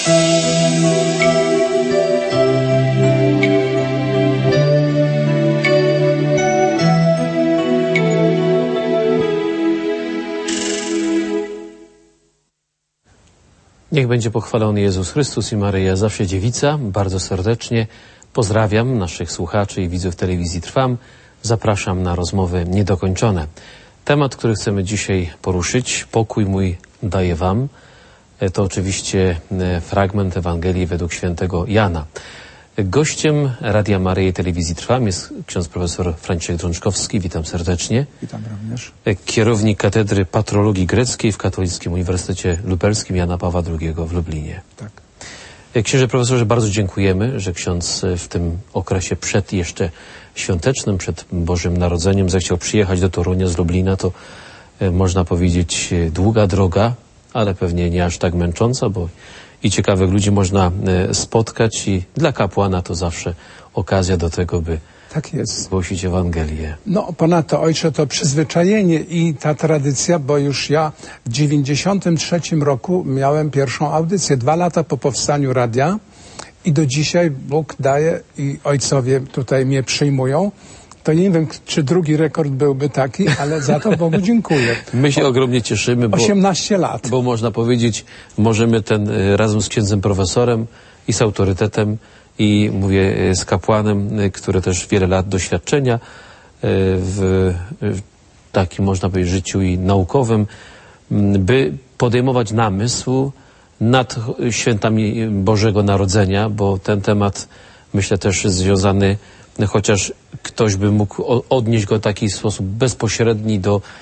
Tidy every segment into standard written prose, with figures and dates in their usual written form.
Niech będzie pochwalony Jezus Chrystus i Maryja Zawsze Dziewica. Bardzo serdecznie pozdrawiam naszych słuchaczy i widzów telewizji Trwam. Zapraszam na rozmowy niedokończone. Temat, który chcemy dzisiaj poruszyć, pokój mój daję wam, to oczywiście fragment Ewangelii według świętego Jana. Gościem Radia Maryja i Telewizji Trwam jest ksiądz profesor Franciszek Drączkowski. Witam serdecznie. Witam również. Kierownik Katedry Patrologii Greckiej w Katolickim Uniwersytecie Lubelskim Jana Pawła II w Lublinie. Tak. Księże profesorze, bardzo dziękujemy, że ksiądz w tym okresie przed jeszcze świątecznym, przed Bożym Narodzeniem zechciał przyjechać do Torunia z Lublina. To można powiedzieć długa droga, ale pewnie nie aż tak męcząca, bo i ciekawych ludzi można spotkać i dla kapłana to zawsze okazja do tego, by tak jest. głosić Ewangelię. No ponadto, ojcze, to przyzwyczajenie i ta tradycja, bo już ja w 93 roku miałem pierwszą audycję, 2 lata po powstaniu radia i do dzisiaj Bóg daje i ojcowie tutaj mnie przyjmują. To nie wiem, czy drugi rekord byłby taki, ale za to Bogu dziękuję. My się ogromnie cieszymy, bo 18 lat. Bo można powiedzieć, możemy razem z księdzem profesorem i z autorytetem i mówię z kapłanem, który też wiele lat doświadczenia w takim, można powiedzieć, życiu i naukowym, by podejmować namysł nad świętami Bożego Narodzenia, bo ten temat, myślę, też jest związany, chociaż ktoś by mógł odnieść go w taki sposób bezpośredni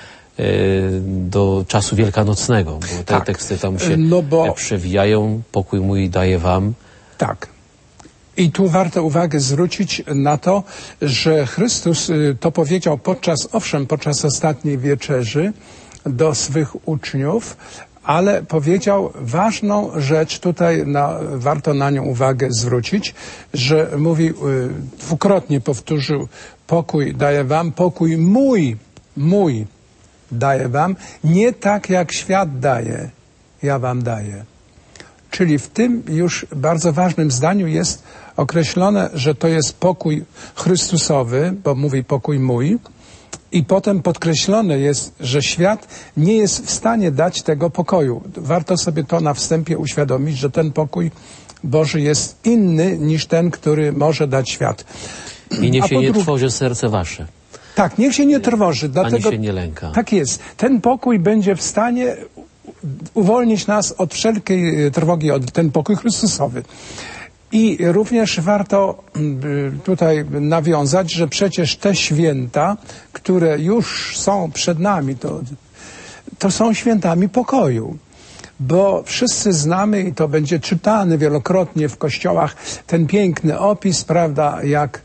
do czasu wielkanocnego, bo te teksty tam się przewijają. Pokój mój daję wam. Tak. I tu warto uwagę zwrócić na to, że Chrystus to powiedział podczas ostatniej wieczerzy do swych uczniów, ale powiedział ważną rzecz, tutaj warto na nią uwagę zwrócić, że mówi, dwukrotnie powtórzył, pokój daję wam, pokój mój daję wam, nie tak jak świat daje, ja wam daję. Czyli w tym już bardzo ważnym zdaniu jest określone, że to jest pokój Chrystusowy, bo mówi pokój mój, i potem podkreślone jest, że świat nie jest w stanie dać tego pokoju. Warto sobie to na wstępie uświadomić, że ten pokój Boży jest inny niż ten, który może dać świat. I niech się nie trwoży serce wasze. Tak, niech się nie trwoży. Dlatego, ani się nie lęka. Tak jest. Ten pokój będzie w stanie uwolnić nas od wszelkiej trwogi, od ten pokój Chrystusowy. I również warto tutaj nawiązać, że przecież te święta, które już są przed nami, to są świętami pokoju. Bo wszyscy znamy, i to będzie czytane wielokrotnie w kościołach, ten piękny opis, prawda, jak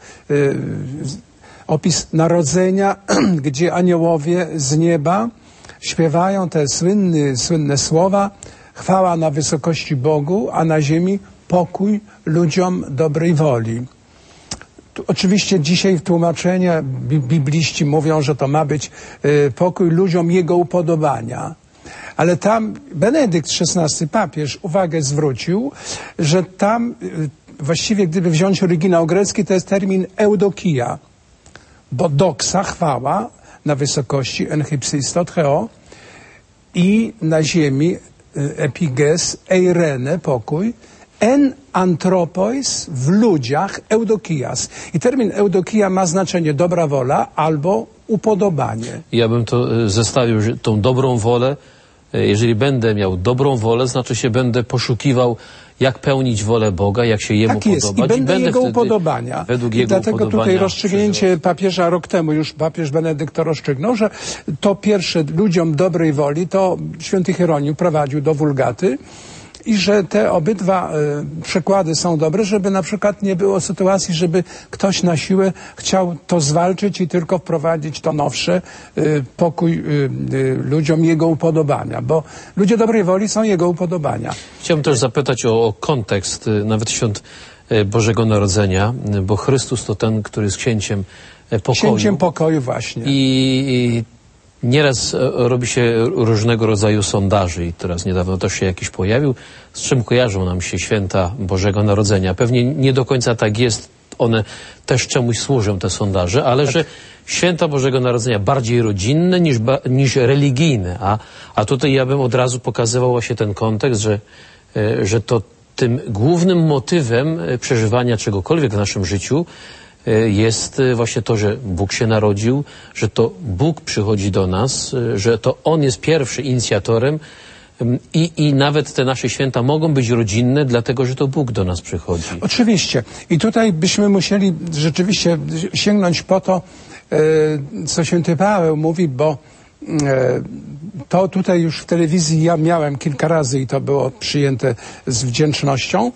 opis narodzenia, gdzie aniołowie z nieba śpiewają te słynne słowa: chwała na wysokości Bogu, a na ziemi pokój ludziom dobrej woli. Oczywiście dzisiaj tłumaczenia bibliści mówią, że to ma być pokój ludziom Jego upodobania. Ale tam Benedykt XVI, papież, uwagę zwrócił, że tam właściwie, gdyby wziąć oryginał grecki, to jest termin eudokia. Bo doksa, chwała, na wysokości, enhypsisto, theo, i na ziemi epiges, eirene, pokój, en antropois, w ludziach, eudokias. I termin eudokia ma znaczenie dobra wola albo upodobanie. Ja bym to zestawił, że tą dobrą wolę, jeżeli będę miał dobrą wolę, znaczy się będę poszukiwał, jak pełnić wolę Boga, jak się Jemu podobać. I będę Jego upodobania. Według Jego dlatego tutaj rozstrzygnięcie papieża rok temu, już papież Benedykt to rozstrzygnął, że to pierwsze ludziom dobrej woli, to święty Hieronium prowadził do Wulgaty, i że te obydwa przykłady są dobre, żeby na przykład nie było sytuacji, żeby ktoś na siłę chciał to zwalczyć i tylko wprowadzić to nowsze, pokój ludziom Jego upodobania, bo ludzie dobrej woli są Jego upodobania. Chciałbym też zapytać o kontekst nawet świąt Bożego Narodzenia, bo Chrystus to ten, który jest księciem pokoju. Księciem pokoju, właśnie. I Nieraz robi się różnego rodzaju sondaży i teraz niedawno też się jakiś pojawił, z czym kojarzą nam się święta Bożego Narodzenia. Pewnie nie do końca tak jest, one też czemuś służą, te sondaże, ale że święta Bożego Narodzenia bardziej rodzinne niż religijne. A tutaj ja bym od razu pokazywał właśnie ten kontekst, że to tym głównym motywem przeżywania czegokolwiek w naszym życiu jest właśnie to, że Bóg się narodził, że to Bóg przychodzi do nas, że to On jest pierwszy inicjatorem i nawet te nasze święta mogą być rodzinne, dlatego że to Bóg do nas przychodzi. Oczywiście. I tutaj byśmy musieli rzeczywiście sięgnąć po to, co święty Paweł mówi, bo to tutaj już w telewizji ja miałem kilka razy i to było przyjęte z wdzięcznością.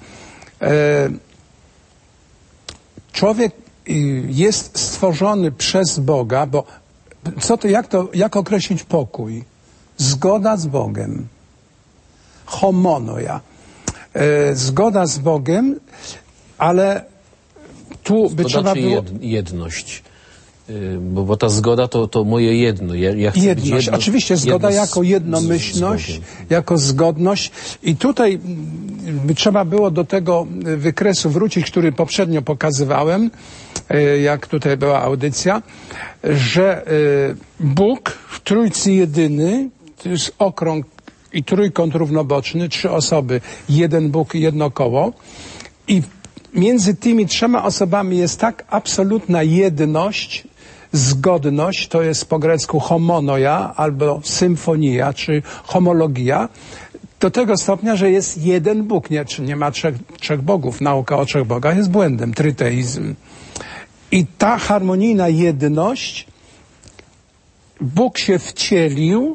Człowiek jest stworzony przez Boga, bo jak określić pokój? Zgoda z Bogiem. Homonoja. Zgoda z Bogiem, ale tu by trzeba było... jedność. Bo ta zgoda to moje jedno. Ja chcę jedność. Oczywiście zgoda jako jednomyślność, jako zgodność. I tutaj by trzeba było do tego wykresu wrócić, który poprzednio pokazywałem, jak tutaj była audycja, że Bóg w Trójcy Jedyny, to jest okrąg i trójkąt równoboczny, 3 osoby, jeden Bóg i jedno koło. I między tymi 3 osobami jest tak absolutna jedność, zgodność, to jest po grecku homonoja albo symfonia, czy homologia, do tego stopnia, że jest jeden Bóg. Nie ma trzech bogów. Nauka o 3 bogach jest błędem, tryteizm. I ta harmonijna jedność, Bóg się wcielił,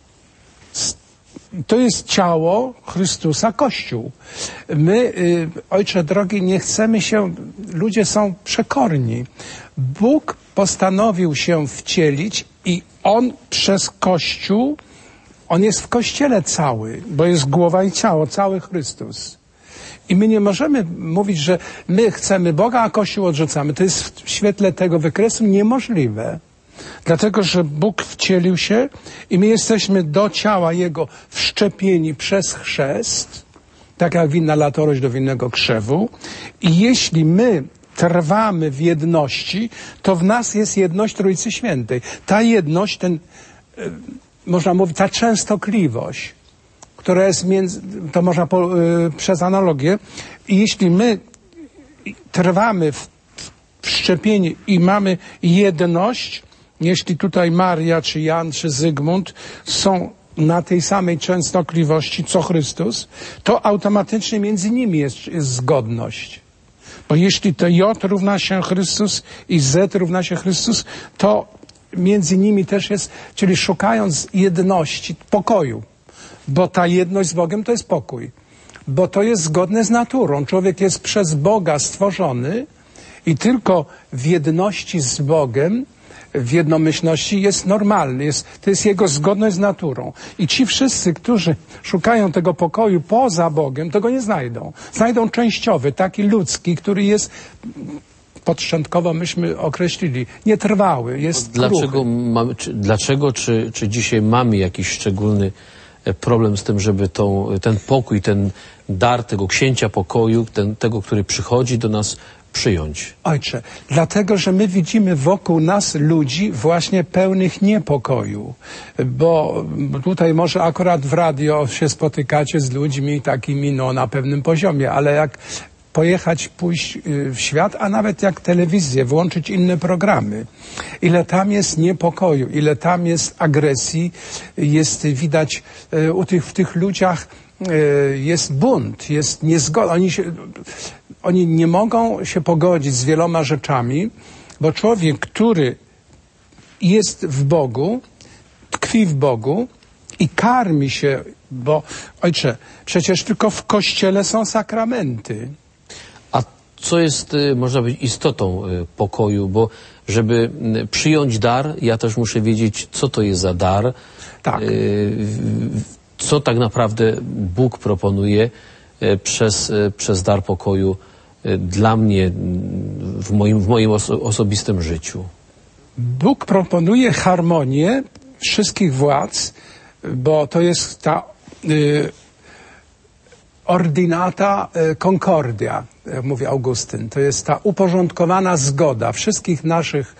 to jest ciało Chrystusa, Kościół. My, Ojcze drogi, nie chcemy się, ludzie są przekorni. Bóg postanowił się wcielić i On przez Kościół, On jest w Kościele cały, bo jest głowa i ciało, cały Chrystus. I my nie możemy mówić, że my chcemy Boga, a Kościół odrzucamy. To jest w świetle tego wykresu niemożliwe. Dlatego, że Bóg wcielił się i my jesteśmy do ciała Jego wszczepieni przez chrzest, tak jak winna latorość do winnego krzewu. I jeśli my trwamy w jedności, to w nas jest jedność Trójcy Świętej. Ta jedność, można mówić, ta częstotliwość, która jest to można przez analogię. I jeśli my trwamy w wszczepieniu i mamy jedność, jeśli tutaj Maria, czy Jan, czy Zygmunt są na tej samej częstotliwości co Chrystus, to automatycznie między nimi jest zgodność. Bo jeśli to J równa się Chrystus i Z równa się Chrystus, to między nimi też jest, czyli szukając jedności, pokoju. Bo ta jedność z Bogiem to jest pokój. Bo to jest zgodne z naturą. Człowiek jest przez Boga stworzony i tylko w jedności z Bogiem, w jednomyślności jest normalny. To jest jego zgodność z naturą. I ci wszyscy, którzy szukają tego pokoju poza Bogiem, tego nie znajdą. Znajdą częściowy, taki ludzki, który jest, podszczątkowo myśmy określili, nietrwały, jest Dlaczego czy dzisiaj mamy jakiś szczególny problem z tym, żeby ten pokój, ten dar tego księcia pokoju, tego, który przychodzi do nas, przyjąć? Ojcze, dlatego, że my widzimy wokół nas ludzi właśnie pełnych niepokoju, bo tutaj może akurat w radio się spotykacie z ludźmi takimi na pewnym poziomie, ale jak pójść w świat, a nawet jak telewizję, włączyć inne programy. Ile tam jest niepokoju, ile tam jest agresji, jest widać w tych ludziach jest bunt, jest niezgoda. Oni nie mogą się pogodzić z wieloma rzeczami, bo człowiek, który jest w Bogu, tkwi w Bogu i karmi się, bo Ojcze, przecież tylko w Kościele są sakramenty. A co jest, można powiedzieć, istotą pokoju? Bo żeby przyjąć dar, ja też muszę wiedzieć, co to jest za dar. Tak. Co tak naprawdę Bóg proponuje przez dar pokoju dla mnie w moim osobistym życiu. Bóg proponuje harmonię wszystkich władz, bo to jest ta ordinata concordia, jak mówi Augustyn. To jest ta uporządkowana zgoda wszystkich naszych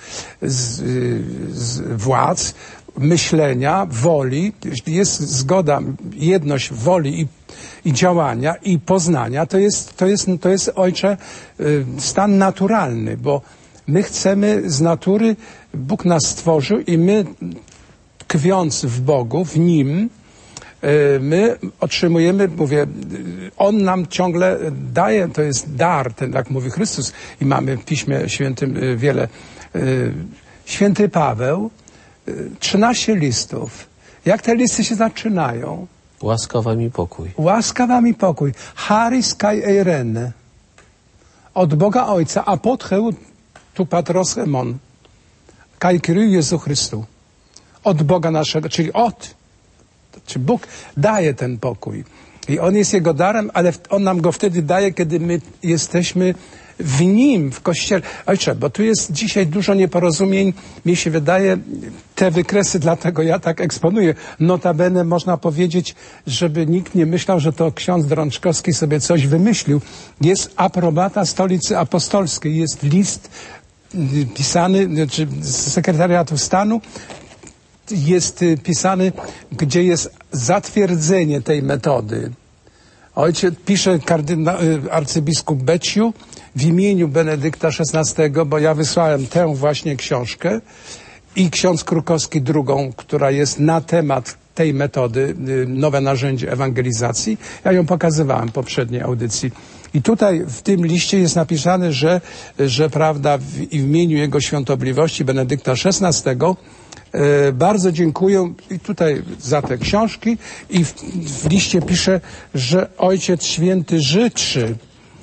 władz, myślenia, woli. Jeśli jest zgoda, jedność woli i działania i poznania, to jest, Ojcze, stan naturalny, bo my chcemy z natury, Bóg nas stworzył i my, tkwiąc w Bogu, w Nim, my otrzymujemy, mówię, On nam ciągle daje, to jest dar, ten, jak mówi Chrystus, i mamy w Piśmie Świętym wiele. Święty Paweł, 13 listów. Jak te listy się zaczynają? Łaska wam i pokój. Łaska wam i pokój. Charis kai eirene. Od Boga Ojca, a podcheł tu patros emon. Kai Kyriu Jezu Chrystu. Od Boga naszego, czyli Bóg daje ten pokój. I On jest Jego darem, ale On nam go wtedy daje, kiedy my jesteśmy w Nim, w Kościele. Ojcze, bo tu jest dzisiaj dużo nieporozumień. Mi się wydaje, te wykresy, dlatego ja tak eksponuję. Notabene można powiedzieć, żeby nikt nie myślał, że to ksiądz Drączkowski sobie coś wymyślił. Jest aprobata Stolicy Apostolskiej. Jest list pisany z Sekretariatu Stanu. Jest pisany, gdzie jest zatwierdzenie tej metody. Ojciec pisze arcybiskup Beciu w imieniu Benedykta XVI, bo ja wysłałem tę właśnie książkę i ksiądz Krukowski drugą, która jest na temat tej metody, nowe narzędzie ewangelizacji. Ja ją pokazywałem w poprzedniej audycji. I tutaj w tym liście jest napisane, że prawda, w imieniu Jego Świątobliwości Benedykta XVI bardzo dziękuję i tutaj za te książki i w liście pisze, że Ojciec Święty życzy,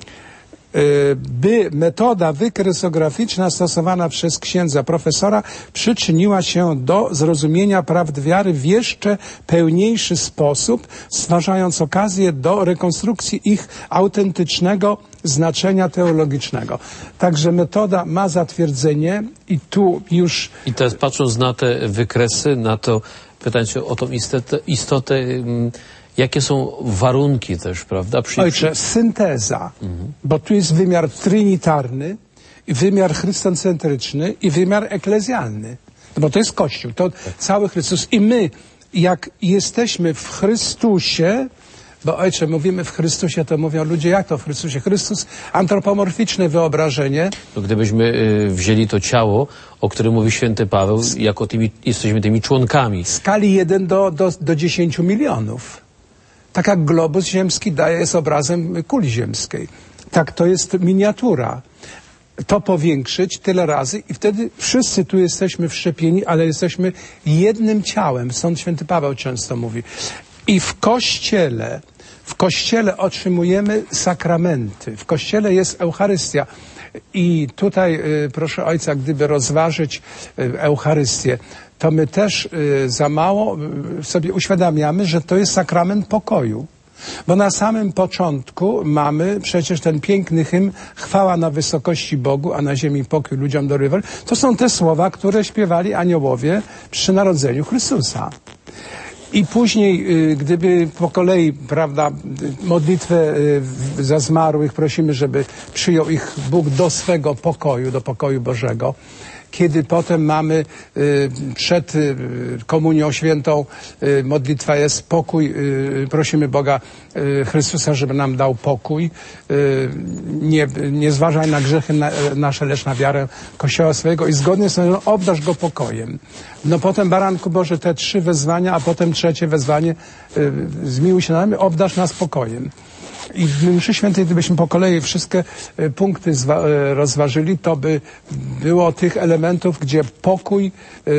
by metoda wykresograficzna stosowana przez księdza profesora przyczyniła się do zrozumienia prawd wiary w jeszcze pełniejszy sposób, stwarzając okazję do rekonstrukcji ich autentycznego znaczenia teologicznego. Także metoda ma zatwierdzenie i tu już... I teraz patrząc na te wykresy, na to, pytając się o tą istotę, jakie są warunki też, prawda? Ojcze, synteza, bo tu jest wymiar trinitarny, i wymiar chrystocentryczny i wymiar eklezjalny. Bo to jest Kościół, to cały Chrystus. I my, jak jesteśmy w Chrystusie, bo Ojcze, mówimy w Chrystusie, to mówią ludzie, jak to w Chrystusie? Chrystus, antropomorficzne wyobrażenie. No, gdybyśmy wzięli to ciało, o którym mówi święty Paweł, jako jesteśmy tymi członkami. W skali 1 do 10 milionów. Tak jak globus ziemski jest obrazem kuli ziemskiej. Tak, to jest miniatura. To powiększyć tyle razy i wtedy wszyscy tu jesteśmy wszczepieni, ale jesteśmy jednym ciałem. Stąd święty Paweł często mówi. I w Kościele otrzymujemy sakramenty. W Kościele jest Eucharystia. I tutaj proszę Ojca, gdyby rozważyć Eucharystię, to my też za mało sobie uświadamiamy, że to jest sakrament pokoju. Bo na samym początku mamy przecież ten piękny hymn chwała na wysokości Bogu, a na ziemi pokój ludziom dorywal. To są te słowa, które śpiewali aniołowie przy narodzeniu Chrystusa. I później, gdyby po kolei, prawda, modlitwę za zmarłych prosimy, żeby przyjął ich Bóg do swego pokoju, do pokoju Bożego. Kiedy potem mamy przed Komunią Świętą, modlitwa jest pokój, prosimy Boga Chrystusa, żeby nam dał pokój. Nie zważaj na grzechy nasze, lecz na wiarę Kościoła swojego i zgodnie z tym obdarz go pokojem. No potem, Baranku Boże, te 3 wezwania, a potem 3 wezwanie, zmiłuj się nad nami, obdarz nas pokojem. I w mszy świętej, gdybyśmy po kolei wszystkie punkty rozważyli, to by było tych elementów, gdzie pokój,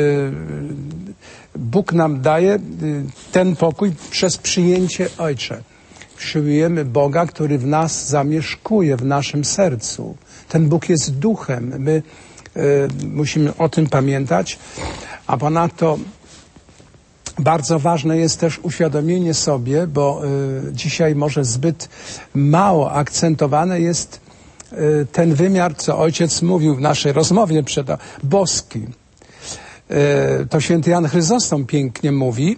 Bóg nam daje ten pokój przez przyjęcie Ojcze. Przyjmujemy Boga, który w nas zamieszkuje, w naszym sercu. Ten Bóg jest duchem. My musimy o tym pamiętać, a ponadto bardzo ważne jest też uświadomienie sobie, bo dzisiaj może zbyt mało akcentowane jest ten wymiar, co Ojciec mówił w naszej rozmowie boski. To święty Jan Chryzostom pięknie mówi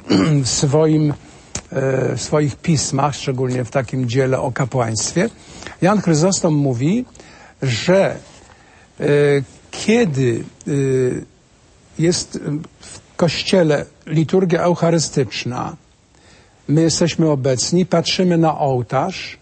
w swoich pismach, szczególnie w takim dziele o kapłaństwie. Jan Chryzostom mówi, że kiedy jest w Kościele liturgia eucharystyczna, my jesteśmy obecni, patrzymy na ołtarz,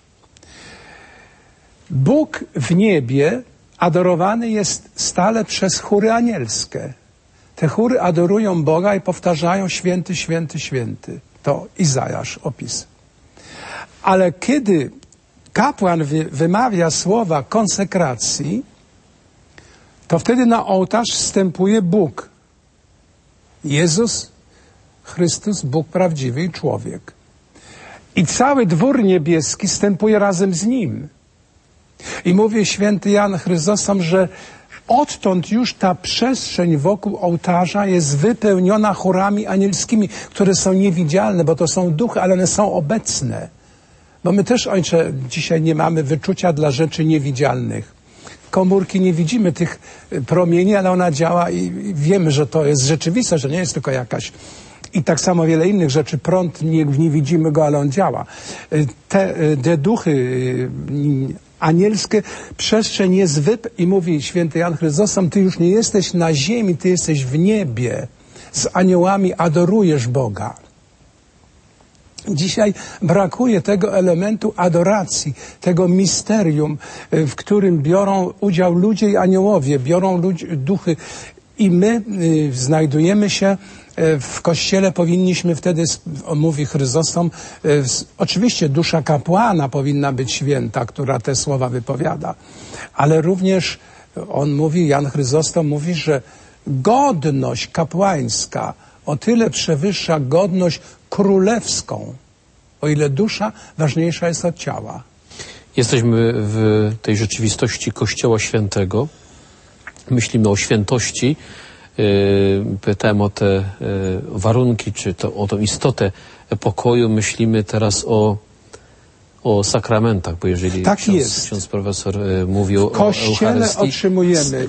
Bóg w niebie adorowany jest stale przez chóry anielskie. Te chóry adorują Boga i powtarzają święty, święty, święty. To Izajasz opis. Ale kiedy kapłan wymawia słowa konsekracji, to wtedy na ołtarz wstępuje Bóg. Jezus Chrystus, Bóg prawdziwy i człowiek. I cały dwór niebieski wstępuje razem z Nim. I mówi święty Jan Chryzostom, że odtąd już ta przestrzeń wokół ołtarza jest wypełniona chórami anielskimi, które są niewidzialne, bo to są duchy, ale one są obecne. Bo my też, Ojcze, dzisiaj nie mamy wyczucia dla rzeczy niewidzialnych. Komórki nie widzimy tych promieni, ale ona działa i wiemy, że to jest rzeczywiste, że nie jest tylko jakaś. I tak samo wiele innych rzeczy. Prąd, nie widzimy go, ale on działa. Te duchy anielskie, przestrzeń jest i mówi święty Jan Chryzostom, ty już nie jesteś na ziemi, ty jesteś w niebie. Z aniołami adorujesz Boga. Dzisiaj brakuje tego elementu adoracji, tego misterium, w którym biorą udział ludzie i aniołowie, biorą duchy. I my znajdujemy się w Kościele, powinniśmy wtedy, mówi Chryzostom, oczywiście dusza kapłana powinna być święta, która te słowa wypowiada, ale również on mówi, Jan Chryzostom mówi, że godność kapłańska o tyle przewyższa godność królewską, o ile dusza ważniejsza jest od ciała. Jesteśmy w tej rzeczywistości Kościoła Świętego. Myślimy o świętości. Pytałem o te warunki, czy o tą istotę pokoju. Myślimy teraz o sakramentach, bo jeżeli tak ksiądz profesor mówił o Eucharystii, w Kościele otrzymujemy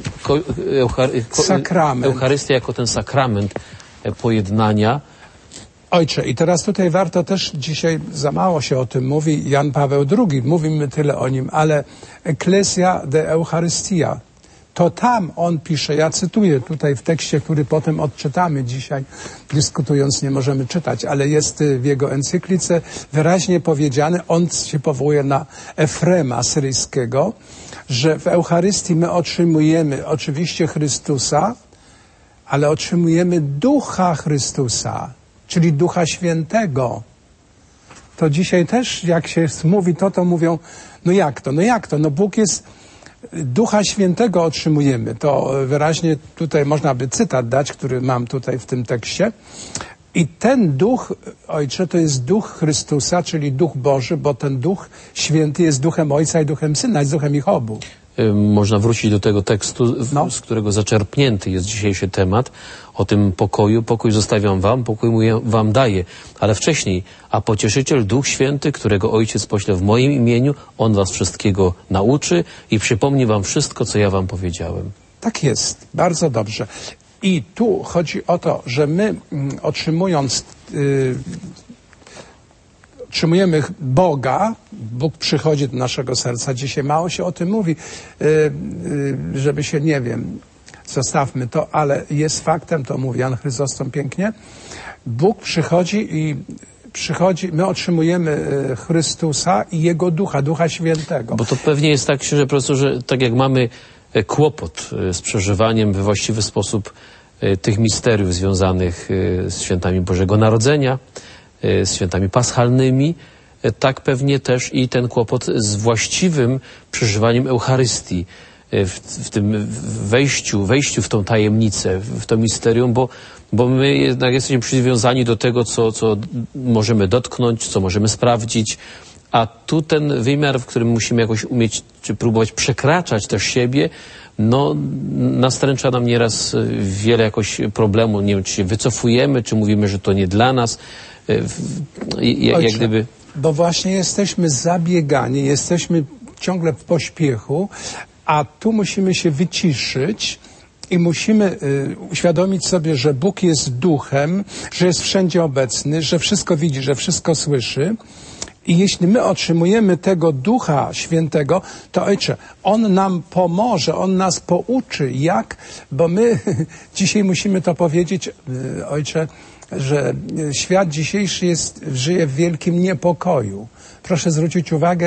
sakrament. Eucharystia jako ten sakrament pojednania. Ojcze, i teraz tutaj warto też, dzisiaj za mało się o tym mówi, Jan Paweł II, mówimy tyle o nim, ale Ecclesia de Eucharistia, to tam on pisze, ja cytuję tutaj w tekście, który potem odczytamy dzisiaj, dyskutując nie możemy czytać, ale jest w jego encyklice wyraźnie powiedziane, on się powołuje na Efrema Syryjskiego, że w Eucharystii my otrzymujemy oczywiście Chrystusa, ale otrzymujemy Ducha Chrystusa, czyli Ducha Świętego. To dzisiaj też, jak się mówi to mówią, no jak to? No Bóg jest, Ducha Świętego otrzymujemy. To wyraźnie tutaj można by cytat dać, który mam tutaj w tym tekście. I ten Duch, Ojcze, to jest Duch Chrystusa, czyli Duch Boży, bo ten Duch Święty jest Duchem Ojca i Duchem Syna, jest Duchem ich obu. Można wrócić do tego tekstu, z którego zaczerpnięty jest dzisiejszy temat, o tym pokoju. Pokój zostawiam wam, pokój wam daję. Ale wcześniej, a Pocieszyciel, Duch Święty, którego Ojciec pośle w moim imieniu, On was wszystkiego nauczy i przypomni wam wszystko, co ja wam powiedziałem. Tak jest, bardzo dobrze. I tu chodzi o to, że my otrzymujemy Boga, Bóg przychodzi do naszego serca. Dzisiaj mało się o tym mówi, żeby się, nie wiem, zostawmy to, ale jest faktem, to mówi Jan Chryzostom pięknie, Bóg przychodzi, my otrzymujemy Chrystusa i Jego Ducha, Ducha Świętego. Bo to pewnie jest tak, księże profesorze, tak jak mamy kłopot z przeżywaniem we właściwy sposób tych misteriów związanych z świętami Bożego Narodzenia, z świętami paschalnymi, tak pewnie też i ten kłopot z właściwym przeżywaniem Eucharystii, w tym wejściu w tą tajemnicę, w to misterium, bo my jednak jesteśmy przywiązani do tego, co możemy dotknąć, co możemy sprawdzić, a tu ten wymiar, w którym musimy jakoś umieć, czy próbować przekraczać też siebie, no nastręcza nam nieraz wiele jakoś problemu. Nie wiem, czy się wycofujemy, czy mówimy, że to nie dla nas. Jak gdyby... Bo właśnie jesteśmy zabiegani, jesteśmy ciągle w pośpiechu, a tu musimy się wyciszyć i musimy uświadomić sobie, że Bóg jest duchem, że jest wszędzie obecny, że wszystko widzi, że wszystko słyszy. I jeśli my otrzymujemy tego Ducha Świętego, to Ojcze, On nam pomoże, On nas pouczy, jak, bo my dzisiaj musimy to powiedzieć, Ojcze, że świat dzisiejszy żyje w wielkim niepokoju. Proszę zwrócić uwagę,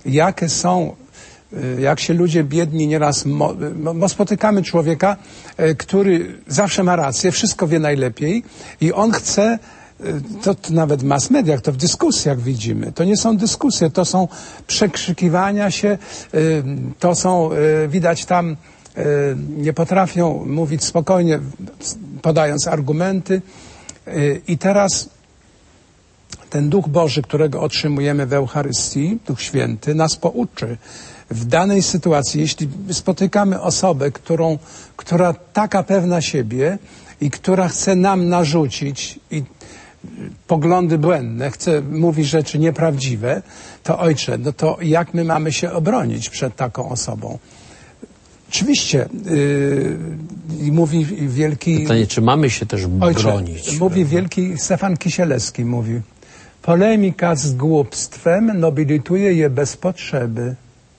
jak się ludzie biedni nieraz, bo spotykamy człowieka, który zawsze ma rację, wszystko wie najlepiej i on chce, to nawet w mass mediach, to w dyskusjach widzimy. To nie są dyskusje, to są przekrzykiwania się, to są, widać tam, nie potrafią mówić spokojnie, podając argumenty. I teraz ten Duch Boży, którego otrzymujemy w Eucharystii, Duch Święty, nas pouczy w danej sytuacji. Jeśli spotykamy osobę, która taka pewna siebie i która chce nam narzucić i poglądy błędne, mówi rzeczy nieprawdziwe, to Ojcze, no to jak my mamy się obronić przed taką osobą? Oczywiście mówi wielki... Pytanie, czy mamy się też bronić? Ojcze, mówi wielki Stefan Kisielewski, mówi: polemika z głupstwem nobilituje je bez potrzeby.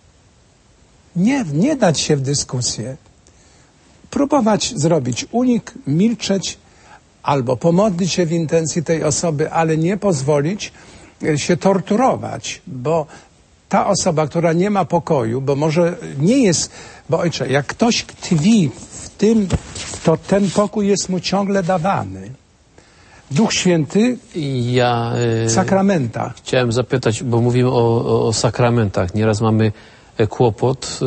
Nie dać się w dyskusję. Próbować zrobić unik, milczeć, albo pomodlić się w intencji tej osoby, ale nie pozwolić się torturować, bo ta osoba, która nie ma pokoju, bo może nie jest, bo Ojcze, jak ktoś tkwi w tym, to ten pokój jest mu ciągle dawany. Duch Święty, sakramenta. Chciałem zapytać, bo mówimy o sakramentach. Nieraz mamy kłopot,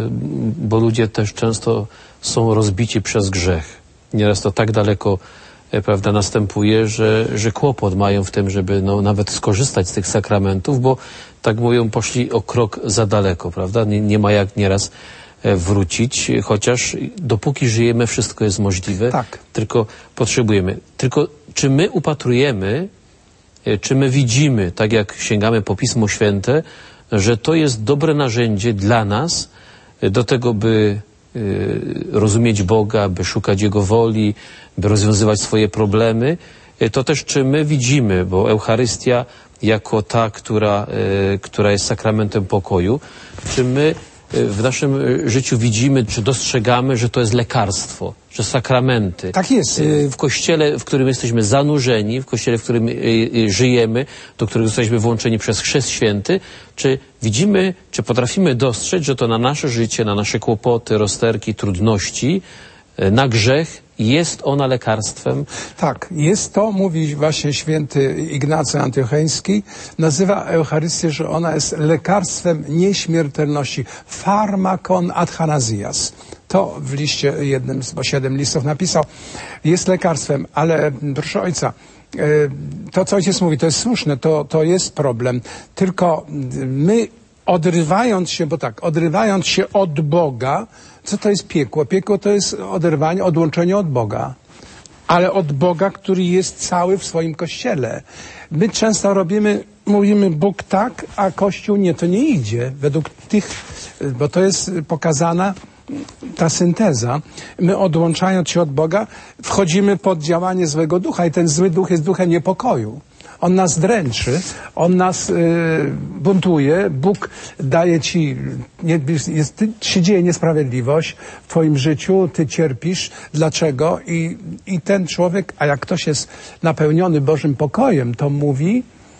bo ludzie też często są rozbici przez grzech. Nieraz to tak daleko, prawda, następuje, że kłopot mają w tym, żeby nawet skorzystać z tych sakramentów, bo tak mówią, poszli o krok za daleko, prawda? Nie ma jak nieraz wrócić, chociaż dopóki żyjemy, wszystko jest możliwe. Tak. Tylko potrzebujemy. Tylko czy my upatrujemy, czy my widzimy, tak jak sięgamy po Pismo Święte, że to jest dobre narzędzie dla nas do tego, by rozumieć Boga, by szukać Jego woli, by rozwiązywać swoje problemy, to też czy my widzimy, bo Eucharystia jako ta, która jest sakramentem pokoju, czy my w naszym życiu widzimy, czy dostrzegamy, że to jest lekarstwo, że sakramenty. Tak jest. W Kościele, w którym jesteśmy zanurzeni, w Kościele, w którym żyjemy, do którego jesteśmy włączeni przez Chrzest Święty, czy widzimy, czy potrafimy dostrzec, że to na nasze życie, na nasze kłopoty, rozterki, trudności, na grzech jest ona lekarstwem? Tak, jest to, mówi właśnie święty Ignacy Antiocheński, nazywa Eucharystię, że ona jest lekarstwem nieśmiertelności. Pharmakon athanasias. To w liście jednym, bo 7 listów napisał, jest lekarstwem, ale proszę Ojca, to co Ojciec mówi, to jest słuszne, to jest problem. Tylko my odrywając się od Boga, co to jest piekło? Piekło to jest oderwanie, odłączenie od Boga. Ale od Boga, który jest cały w swoim Kościele. My często mówimy Bóg tak, a Kościół nie, to nie idzie. Według tych, bo to jest pokazana ta synteza. My odłączając się od Boga, wchodzimy pod działanie złego ducha i ten zły duch jest duchem niepokoju. On nas dręczy, on nas buntuje. Bóg daje ci, się dzieje niesprawiedliwość w twoim życiu, ty cierpisz. Dlaczego? I ten człowiek, a jak ktoś jest napełniony Bożym pokojem, to mówi,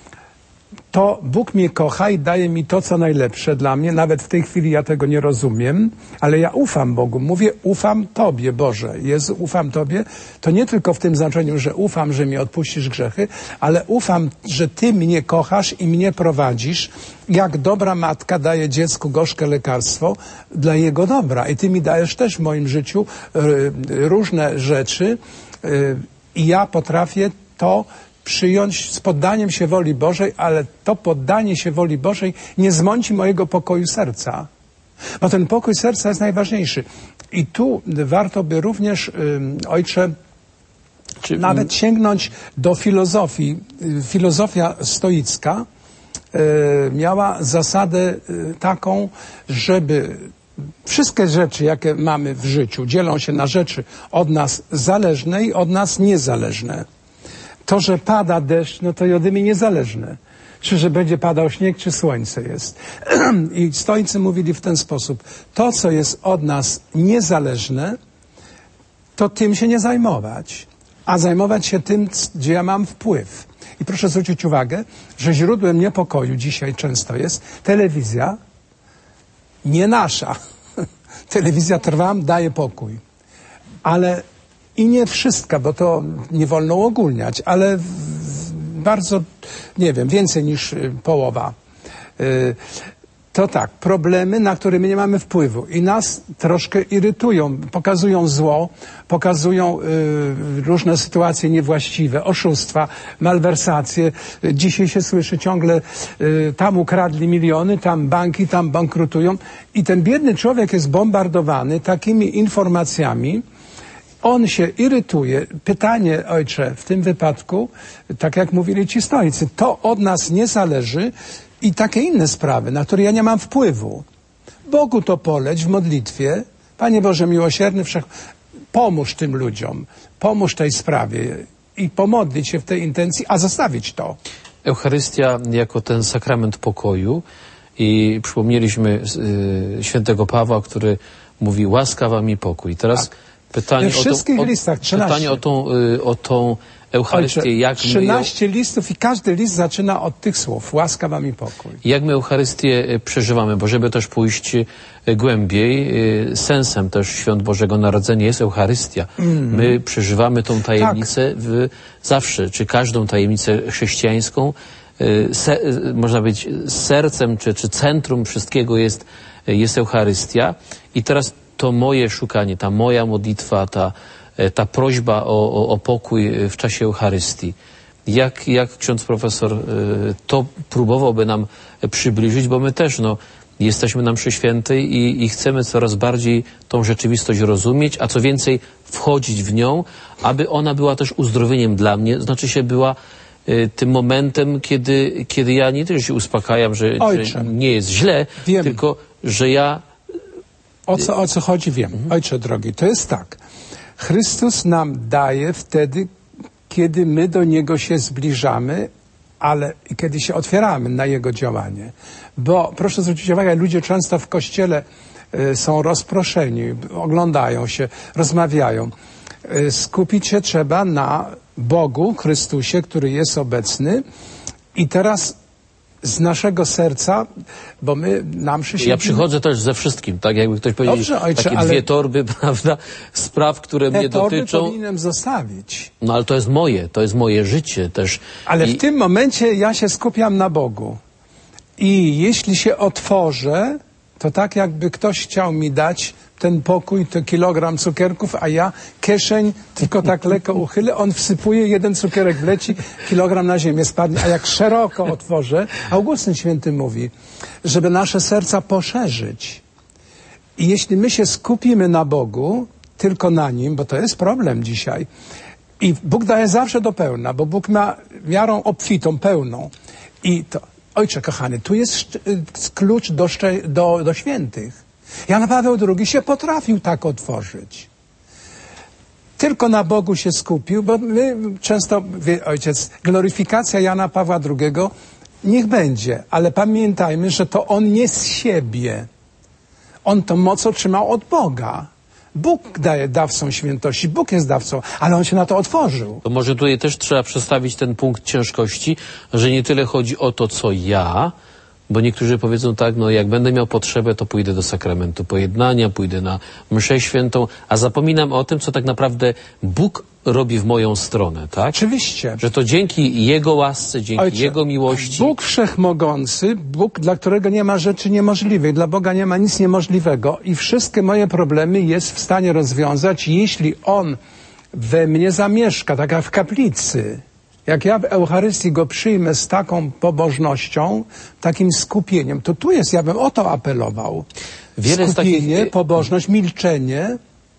to Bóg mnie kocha i daje mi to, co najlepsze dla mnie. Nawet w tej chwili ja tego nie rozumiem, ale ja ufam Bogu. Mówię, ufam Tobie, Boże. Jezu, ufam Tobie. To nie tylko w tym znaczeniu, że ufam, że mi odpuścisz grzechy, ale ufam, że Ty mnie kochasz i mnie prowadzisz. Jak dobra matka daje dziecku gorzkie lekarstwo dla jego dobra. I Ty mi dajesz też w moim życiu różne rzeczy i ja potrafię to przyjąć z poddaniem się woli Bożej, ale to poddanie się woli Bożej nie zmąci mojego pokoju serca. Bo ten pokój serca jest najważniejszy. I tu warto by również, Ojcze, nawet sięgnąć do filozofii. Filozofia stoicka miała zasadę taką, żeby Wszystkie rzeczy, jakie mamy w życiu, dzielą się na rzeczy od nas zależne i od nas niezależne. To, że pada deszcz, no to od mnie niezależne. Czy że będzie padał śnieg, czy słońce jest. I stoicy mówili w ten sposób. To, co jest od nas niezależne, to tym się nie zajmować. A zajmować się tym, gdzie ja mam wpływ. I proszę zwrócić uwagę, że źródłem niepokoju dzisiaj często jest telewizja, nie nasza. Telewizja trwa, daje pokój. Ale i nie wszystka, bo to nie wolno uogólniać, ale bardzo, nie wiem, więcej niż połowa. To tak, problemy, na które my nie mamy wpływu i nas troszkę irytują, pokazują zło, pokazują różne sytuacje niewłaściwe, oszustwa, malwersacje. Dzisiaj się słyszy ciągle, tam ukradli miliony, tam banki, tam bankrutują i ten biedny człowiek jest bombardowany takimi informacjami. On się irytuje. Pytanie, ojcze, w tym wypadku, tak jak mówili ci stoicy, to od nas nie zależy i takie inne sprawy, na które ja nie mam wpływu. Bogu to poleć w modlitwie. Panie Boże miłosierny, pomóż tym ludziom, pomóż tej sprawie i pomodlić się w tej intencji, a zostawić to. Eucharystia jako ten sakrament pokoju i przypomnieliśmy świętego Pawła, który mówi łaska wam i pokój. Teraz tak. Pytanie w wszystkich listach, 13. Pytanie o tą Eucharystię. Ojcze, jak 13 listów i każdy list zaczyna od tych słów. Łaska wam i pokój. Jak my Eucharystię przeżywamy, bo żeby też pójść głębiej, sensem też świąt Bożego Narodzenia jest Eucharystia. My przeżywamy tą tajemnicę zawsze, czy każdą tajemnicę chrześcijańską. Można być sercem, czy centrum wszystkiego jest Eucharystia. I teraz to moje szukanie, ta moja modlitwa, ta prośba o pokój w czasie Eucharystii. Jak ksiądz profesor to próbowałby nam przybliżyć, bo my też jesteśmy na mszy świętej i chcemy coraz bardziej tą rzeczywistość rozumieć, a co więcej wchodzić w nią, aby ona była też uzdrowieniem dla mnie, znaczy się była tym momentem, kiedy ja nie tylko się uspokajam, że nie jest źle, tylko że ja... O co chodzi, wiem. Ojcze drogi, to jest tak. Chrystus nam daje wtedy, kiedy my do Niego się zbliżamy, ale i kiedy się otwieramy na Jego działanie. Bo proszę zwrócić uwagę, ludzie często w Kościele są rozproszeni, oglądają się, rozmawiają. Skupić się trzeba na Bogu, Chrystusie, który jest obecny i teraz z naszego bo my na mszy świętej... Ja przychodzę też ze wszystkim, tak jakby ktoś powiedział, dobrze, ojcze, takie dwie torby, prawda, spraw, które mnie dotyczą. Te torby powinienem zostawić. No ale to jest moje życie też. Ale w tym momencie ja się skupiam na Bogu. I jeśli się otworzę, to tak jakby ktoś chciał mi dać ten pokój, to kilogram cukierków, a ja kieszeń tylko tak lekko uchylę, on wsypuje, jeden cukierek wleci, kilogram na ziemię spadnie, a jak szeroko otworzę, Augustyn Święty mówi, żeby nasze serca poszerzyć. I jeśli my się skupimy na Bogu, tylko na Nim, bo to jest problem dzisiaj, i Bóg daje zawsze do pełna, bo Bóg ma miarą obfitą, pełną. I to, ojcze kochany, tu jest klucz do świętych. Jan Paweł II się potrafił tak otworzyć. Tylko na Bogu się skupił, bo my często, ojciec, gloryfikacja Jana Pawła II niech będzie, ale pamiętajmy, że to on nie z siebie. On to moc otrzymał od Boga. Bóg daje dawcą świętości, Bóg jest dawcą, ale on się na to otworzył. To może tutaj też trzeba przestawić ten punkt ciężkości, że nie tyle chodzi o to, co ja, bo niektórzy powiedzą tak, jak będę miał potrzebę, to pójdę do sakramentu pojednania, pójdę na mszę świętą, a zapominam o tym, co tak naprawdę Bóg robi w moją stronę, tak? Oczywiście. Że to dzięki Jego łasce, dzięki Jego miłości. Bóg Wszechmogący, Bóg, dla którego nie ma rzeczy niemożliwych, dla Boga nie ma nic niemożliwego i wszystkie moje problemy jest w stanie rozwiązać, jeśli On we mnie zamieszka, tak jak w kaplicy. Jak ja w Eucharystii Go przyjmę z taką pobożnością, takim skupieniem, to tu jest, ja bym o to apelował. Skupienie, pobożność, milczenie.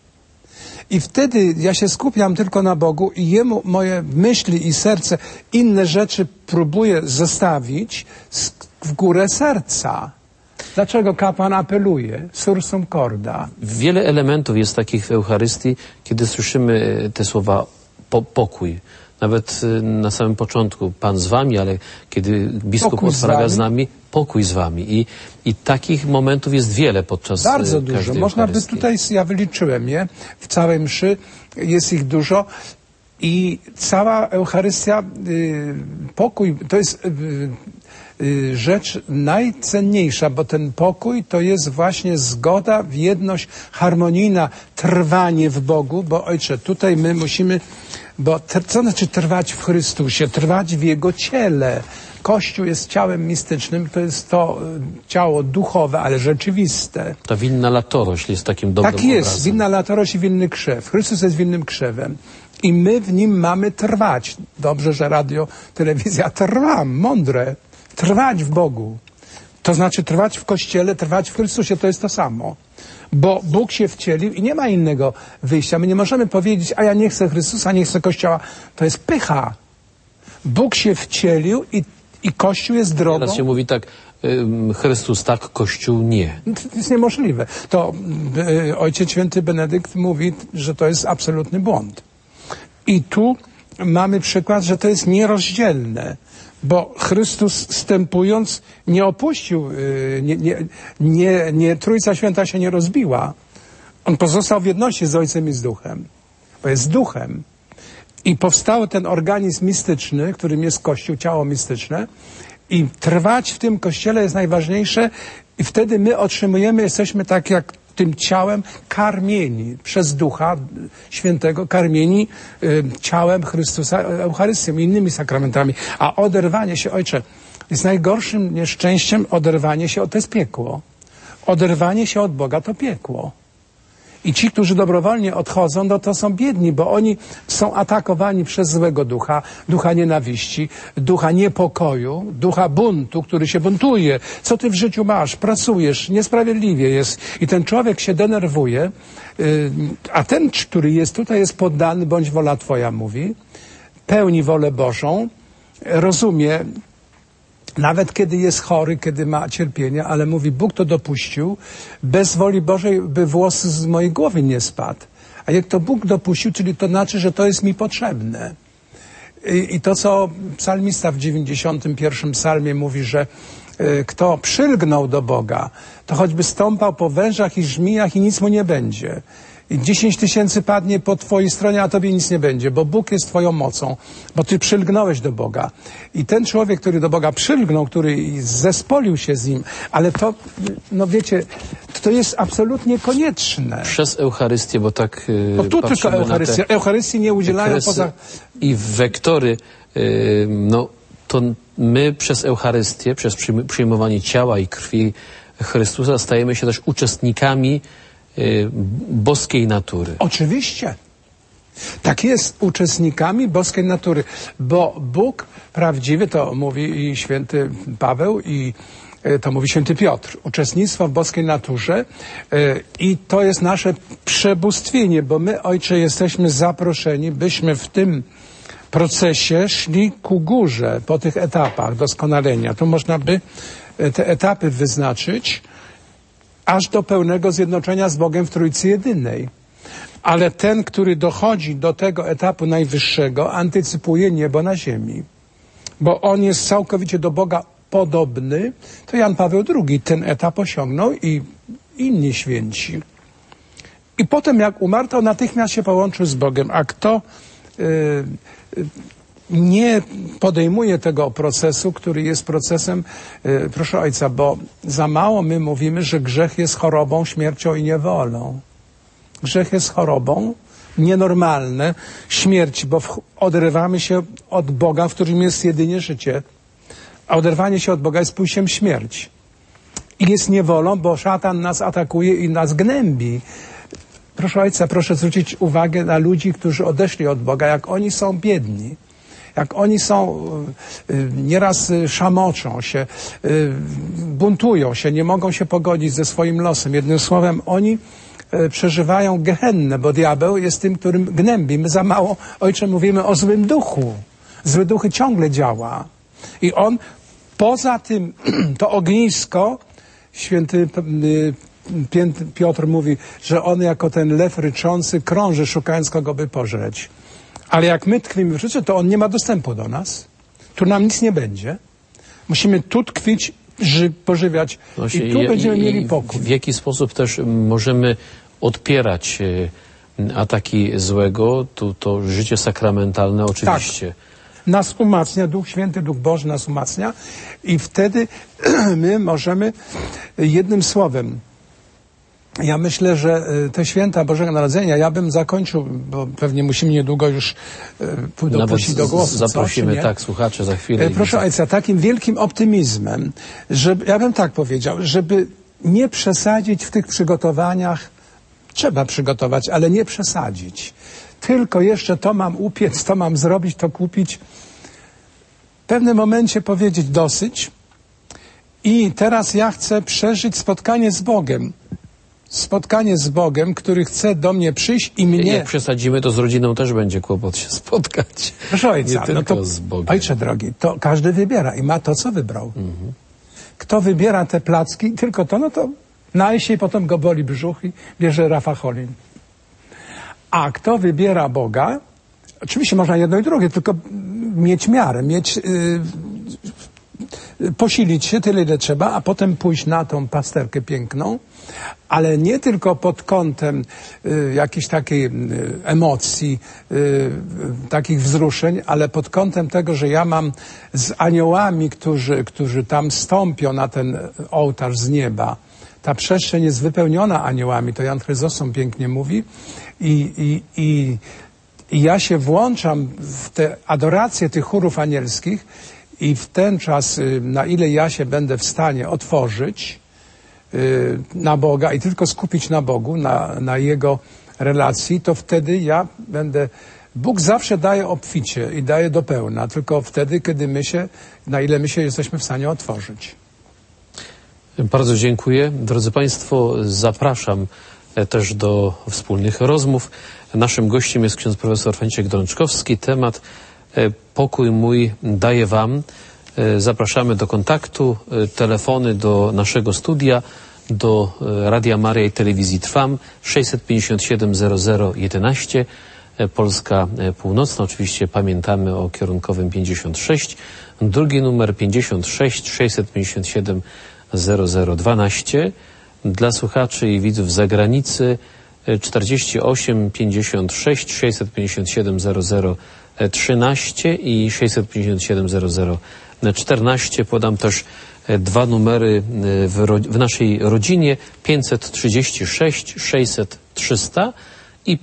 I wtedy ja się skupiam tylko na Bogu i Jemu moje myśli i serce, inne rzeczy próbuję zostawić w górę serca. Dlaczego kapłan apeluje? Sursum corda. Wiele elementów jest takich w Eucharystii, kiedy słyszymy te słowa pokój. Nawet na samym początku Pan z wami, ale kiedy biskup odprawia z nami, pokój z wami. I takich momentów jest wiele podczas bardzo dużo. Można by tutaj, ja wyliczyłem je, w całej mszy jest ich dużo i cała Eucharystia, pokój, to jest rzecz najcenniejsza, bo ten pokój to jest właśnie zgoda, jedność harmonijna, trwanie w Bogu, bo Ojcze, tutaj my musimy, bo co znaczy trwać w Chrystusie? Trwać w Jego ciele. Kościół jest ciałem mistycznym, to jest to ciało duchowe, ale rzeczywiste. Ta winna latorośl jest takim dobrym obrazem. Tak jest, winna latorośl i winny krzew. Chrystus jest winnym krzewem. I my w Nim mamy trwać. Dobrze, że radio, telewizja trwa, mądre. Trwać w Bogu. To znaczy trwać w Kościele, trwać w Chrystusie, to jest to samo. Bo Bóg się wcielił i nie ma innego wyjścia. My nie możemy powiedzieć, a ja nie chcę Chrystusa, nie chcę Kościoła. To jest pycha. Bóg się wcielił i Kościół jest drogą. Teraz się mówi tak, Chrystus tak, Kościół nie. To jest niemożliwe. To Ojciec Święty Benedykt mówi, że to jest absolutny błąd. I tu mamy przykład, że to jest nierozdzielne. Bo Chrystus wstępując nie opuścił, Trójca Święta się nie rozbiła. On pozostał w jedności z Ojcem i z Duchem. Bo jest Duchem. I powstał ten organizm mistyczny, którym jest Kościół, ciało mistyczne. I trwać w tym Kościele jest najważniejsze. I wtedy my otrzymujemy, jesteśmy tak jak tym ciałem karmieni przez Ducha Świętego, karmieni ciałem Chrystusa, Eucharystią i innymi sakramentami. A oderwanie się, Ojcze, jest najgorszym nieszczęściem, oderwanie się, to jest piekło. Oderwanie się od Boga to piekło. I ci, którzy dobrowolnie odchodzą, no to są biedni, bo oni są atakowani przez złego ducha, ducha nienawiści, ducha niepokoju, ducha buntu, który się buntuje. Co ty w życiu masz? Pracujesz, niesprawiedliwie jest. I ten człowiek się denerwuje, a ten, który jest tutaj, jest poddany, bądź wola Twoja, mówi, pełni wolę Bożą, rozumie, nawet kiedy jest chory, kiedy ma cierpienia, ale mówi, Bóg to dopuścił, bez woli Bożej by włos z mojej głowy nie spadł. A jak to Bóg dopuścił, czyli to znaczy, że to jest mi potrzebne. I to, co psalmista w 91 psalmie mówi, że kto przylgnął do Boga, to choćby stąpał po wężach i żmijach i nic mu nie będzie. I 10 000 padnie po twojej stronie, a tobie nic nie będzie, bo Bóg jest twoją mocą, bo ty przylgnąłeś do Boga. I ten człowiek, który do Boga przylgnął, który zespolił się z Nim, ale to, no wiecie, to jest absolutnie konieczne. Przez Eucharystię, bo tak no tu tylko Eucharystia. Eucharystii nie udzielają poza... I wektory, no to my przez Eucharystię, przez przyjmowanie ciała i krwi Chrystusa stajemy się też uczestnikami boskiej natury. Oczywiście. Tak jest, uczestnikami boskiej natury, bo Bóg prawdziwy, to mówi i święty Paweł, i to mówi święty Piotr, uczestnictwo w boskiej naturze i to jest nasze przebóstwienie, bo my, Ojcze, jesteśmy zaproszeni, byśmy w tym procesie szli ku górze po tych etapach doskonalenia. Tu można by te etapy wyznaczyć, aż do pełnego zjednoczenia z Bogiem w Trójcy Jedynej. Ale ten, który dochodzi do tego etapu najwyższego, antycypuje niebo na ziemi. Bo on jest całkowicie do Boga podobny. To Jan Paweł II ten etap osiągnął i inni święci. I potem jak umarł, to natychmiast się połączył z Bogiem. A kto nie podejmuje tego procesu, który jest procesem, proszę Ojca, bo za mało my mówimy, że grzech jest chorobą, śmiercią i niewolą. Grzech jest chorobą, nienormalne, śmierć, bo odrywamy się od Boga, w którym jest jedynie życie. A oderwanie się od Boga jest pójściem w śmierć. I jest niewolą, bo szatan nas atakuje i nas gnębi. Proszę Ojca, proszę zwrócić uwagę na ludzi, którzy odeszli od Boga, jak oni są biedni. Jak oni są, nieraz szamoczą się, buntują się, nie mogą się pogodzić ze swoim losem. Jednym słowem, oni przeżywają gehennę, bo diabeł jest tym, którym gnębi. My za mało, Ojcze, mówimy o złym duchu. Zły duch ciągle działa. I on, poza tym, to ognisko święty Piotr mówi, że on jako ten lew ryczący krąży, szukając kogo by pożreć. Ale jak my tkwimy w życiu, to on nie ma dostępu do nas. Tu nam nic nie będzie. Musimy tu tkwić, pożywiać i tu będziemy mieli pokój. W jaki sposób też możemy odpierać ataki złego? To życie sakramentalne oczywiście. Tak. Nas umacnia, Duch Święty, Duch Boży nas umacnia i wtedy my możemy, jednym słowem, ja myślę, że te święta Bożego Narodzenia, ja bym zakończył, bo pewnie musimy niedługo już dopuścić do głosu. Zaprosimy, tak, słuchacze za chwilę. Proszę ojca, takim wielkim optymizmem, że ja bym tak powiedział, żeby nie przesadzić w tych przygotowaniach, trzeba przygotować, ale nie przesadzić. Tylko jeszcze to mam upiec, to mam zrobić, to kupić. W pewnym momencie powiedzieć dosyć i teraz ja chcę przeżyć spotkanie z Bogiem. Spotkanie z Bogiem, który chce do mnie przyjść i mnie... Jak przesadzimy, to z rodziną też będzie kłopot się spotkać. Proszę ojca, nie tylko z Bogiem. Ojcze drogi, to każdy wybiera i ma to, co wybrał. Kto wybiera te placki, tylko to, no to naje i potem go boli brzuch i bierze Rafacholin. A kto wybiera Boga, oczywiście można jedno i drugie, tylko mieć miarę, posilić się tyle, ile trzeba, a potem pójść na tą pasterkę piękną, ale nie tylko pod kątem jakiejś takiej emocji, takich wzruszeń, ale pod kątem tego, że ja mam z aniołami, którzy tam stąpią na ten ołtarz z nieba. Ta przestrzeń jest wypełniona aniołami, to Jan Chryzostom pięknie mówi i ja się włączam w te adoracje tych chórów anielskich i w ten czas, na ile ja się będę w stanie otworzyć na Boga i tylko skupić na Bogu, na Jego relacji, to wtedy ja będę... Bóg zawsze daje obficie i daje do pełna, tylko wtedy, kiedy na ile my się jesteśmy w stanie otworzyć. Bardzo dziękuję. Drodzy Państwo, zapraszam też do wspólnych rozmów. Naszym gościem jest ksiądz profesor Franciszek Drączkowski. Temat Pokój mój daję Wam. Zapraszamy do kontaktu. Telefony do naszego studia, do Radia Maryja i Telewizji Trwam 657 0011. Polska Północna. Oczywiście pamiętamy o kierunkowym 56. Drugi numer 56 657 0012. Dla słuchaczy i widzów z zagranicy 48 56 657 0013 i 657 0014. Podam też dwa numery w naszej rodzinie 536 600 300 i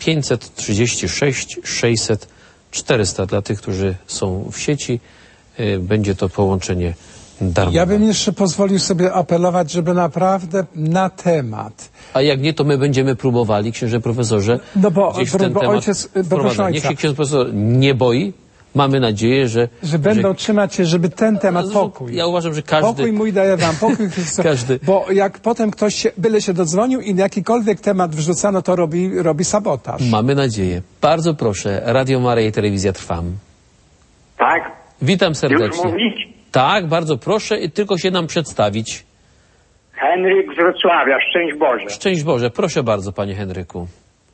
536 600 400. Dla tych, którzy są w sieci, będzie to połączenie darmowe. Ja bym jeszcze pozwolił sobie apelować, żeby naprawdę na temat. A jak nie, to my będziemy próbowali, księże profesorze, gdzieś w ten temat ojciec, niech się ksiądz profesor nie boi. Mamy nadzieję, że będą trzymać się, żeby ten temat, pokój. Ja uważam, że każdy... Pokój mój daję wam, pokój Chrystusa. Każdy. Bo jak potem ktoś byle się dodzwonił i jakikolwiek temat wrzucano, to robi sabotaż. Mamy nadzieję. Bardzo proszę, Radio Maryja i Telewizja Trwam. Tak? Witam serdecznie. Już mówić? Tak, bardzo proszę, tylko się nam przedstawić. Henryk z Wrocławia, szczęść Boże. Szczęść Boże, proszę bardzo, panie Henryku.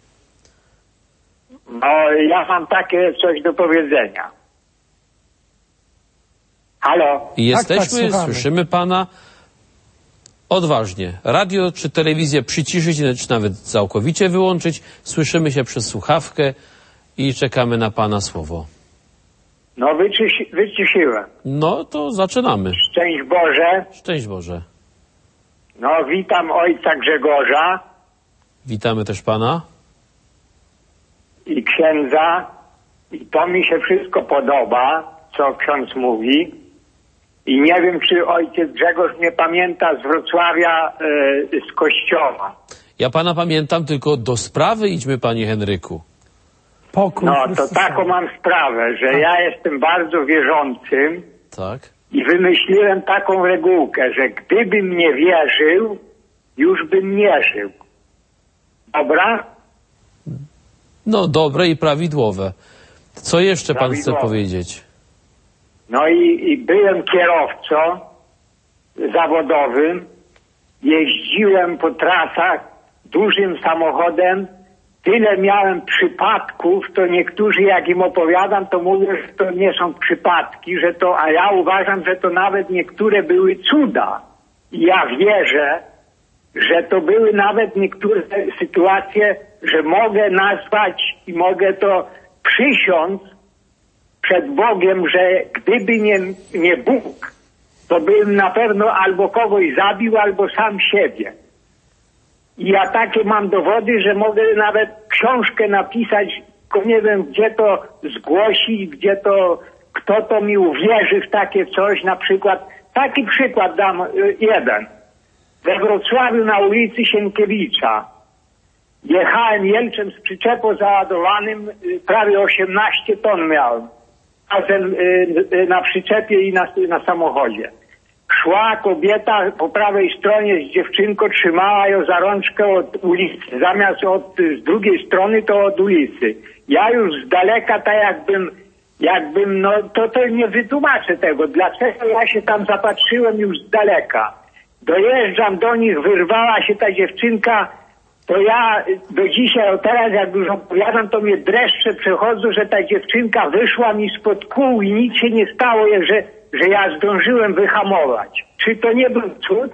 No, ja mam takie coś do powiedzenia. Halo? Jesteśmy, tak, słyszymy pana odważnie. Radio czy telewizję przyciszyć, czy nawet całkowicie wyłączyć. Słyszymy się przez słuchawkę i czekamy na pana słowo. No, wyciszyłem. No, to zaczynamy. Szczęść Boże. Szczęść Boże. No, witam ojca Grzegorza Witamy też pana. i księdza. I to mi się wszystko podoba, co ksiądz mówi. I nie wiem, czy ojciec Grzegorz mnie pamięta z Wrocławia, z kościoła. Ja pana pamiętam, tylko do sprawy idźmy, panie Henryku. Pokój No, to Chrystusa. taką mam sprawę, że ja jestem bardzo wierzącym Tak. i wymyśliłem taką regułkę, że gdybym nie wierzył, już bym nie żył. Dobra? No, dobre i prawidłowe. Co jeszcze pan chce Prawidłowe. powiedzieć? No i byłem kierowcą zawodowym jeździłem po trasach dużym samochodem, tyle miałem przypadków, to niektórzy jak im opowiadam, to mówią, że to nie są przypadki, że to, a ja uważam, że to nawet niektóre były cuda. I ja wierzę, że to były nawet niektóre sytuacje, że mogę nazwać i mogę to przysiąc przed Bogiem, że gdyby nie Bóg, to bym na pewno albo kogoś zabił, albo sam siebie. I ja takie mam dowody, że mogę nawet książkę napisać, tylko nie wiem, gdzie to zgłosić, gdzie to, kto to mi uwierzy w takie coś. Na przykład, taki przykład dam jeden. We Wrocławiu na ulicy Sienkiewicza jechałem Jelczem z przyczepą załadowanym, prawie 18 ton miałem. Razem na przyczepie i na samochodzie. Szła kobieta po prawej stronie z dziewczynką, trzymała ją za rączkę od ulicy. Zamiast z drugiej strony to od ulicy. Ja już z daleka, tak jakbym no to nie wytłumaczę tego. Dlaczego ja się tam zapatrzyłem już z daleka. Dojeżdżam do nich, wyrwała się ta dziewczynka. To ja do dzisiaj, teraz jak już opowiadam, to mnie dreszcze przechodzą, że ta dziewczynka wyszła mi spod kół i nic się nie stało, że ja zdążyłem wyhamować. Czy to nie był cud?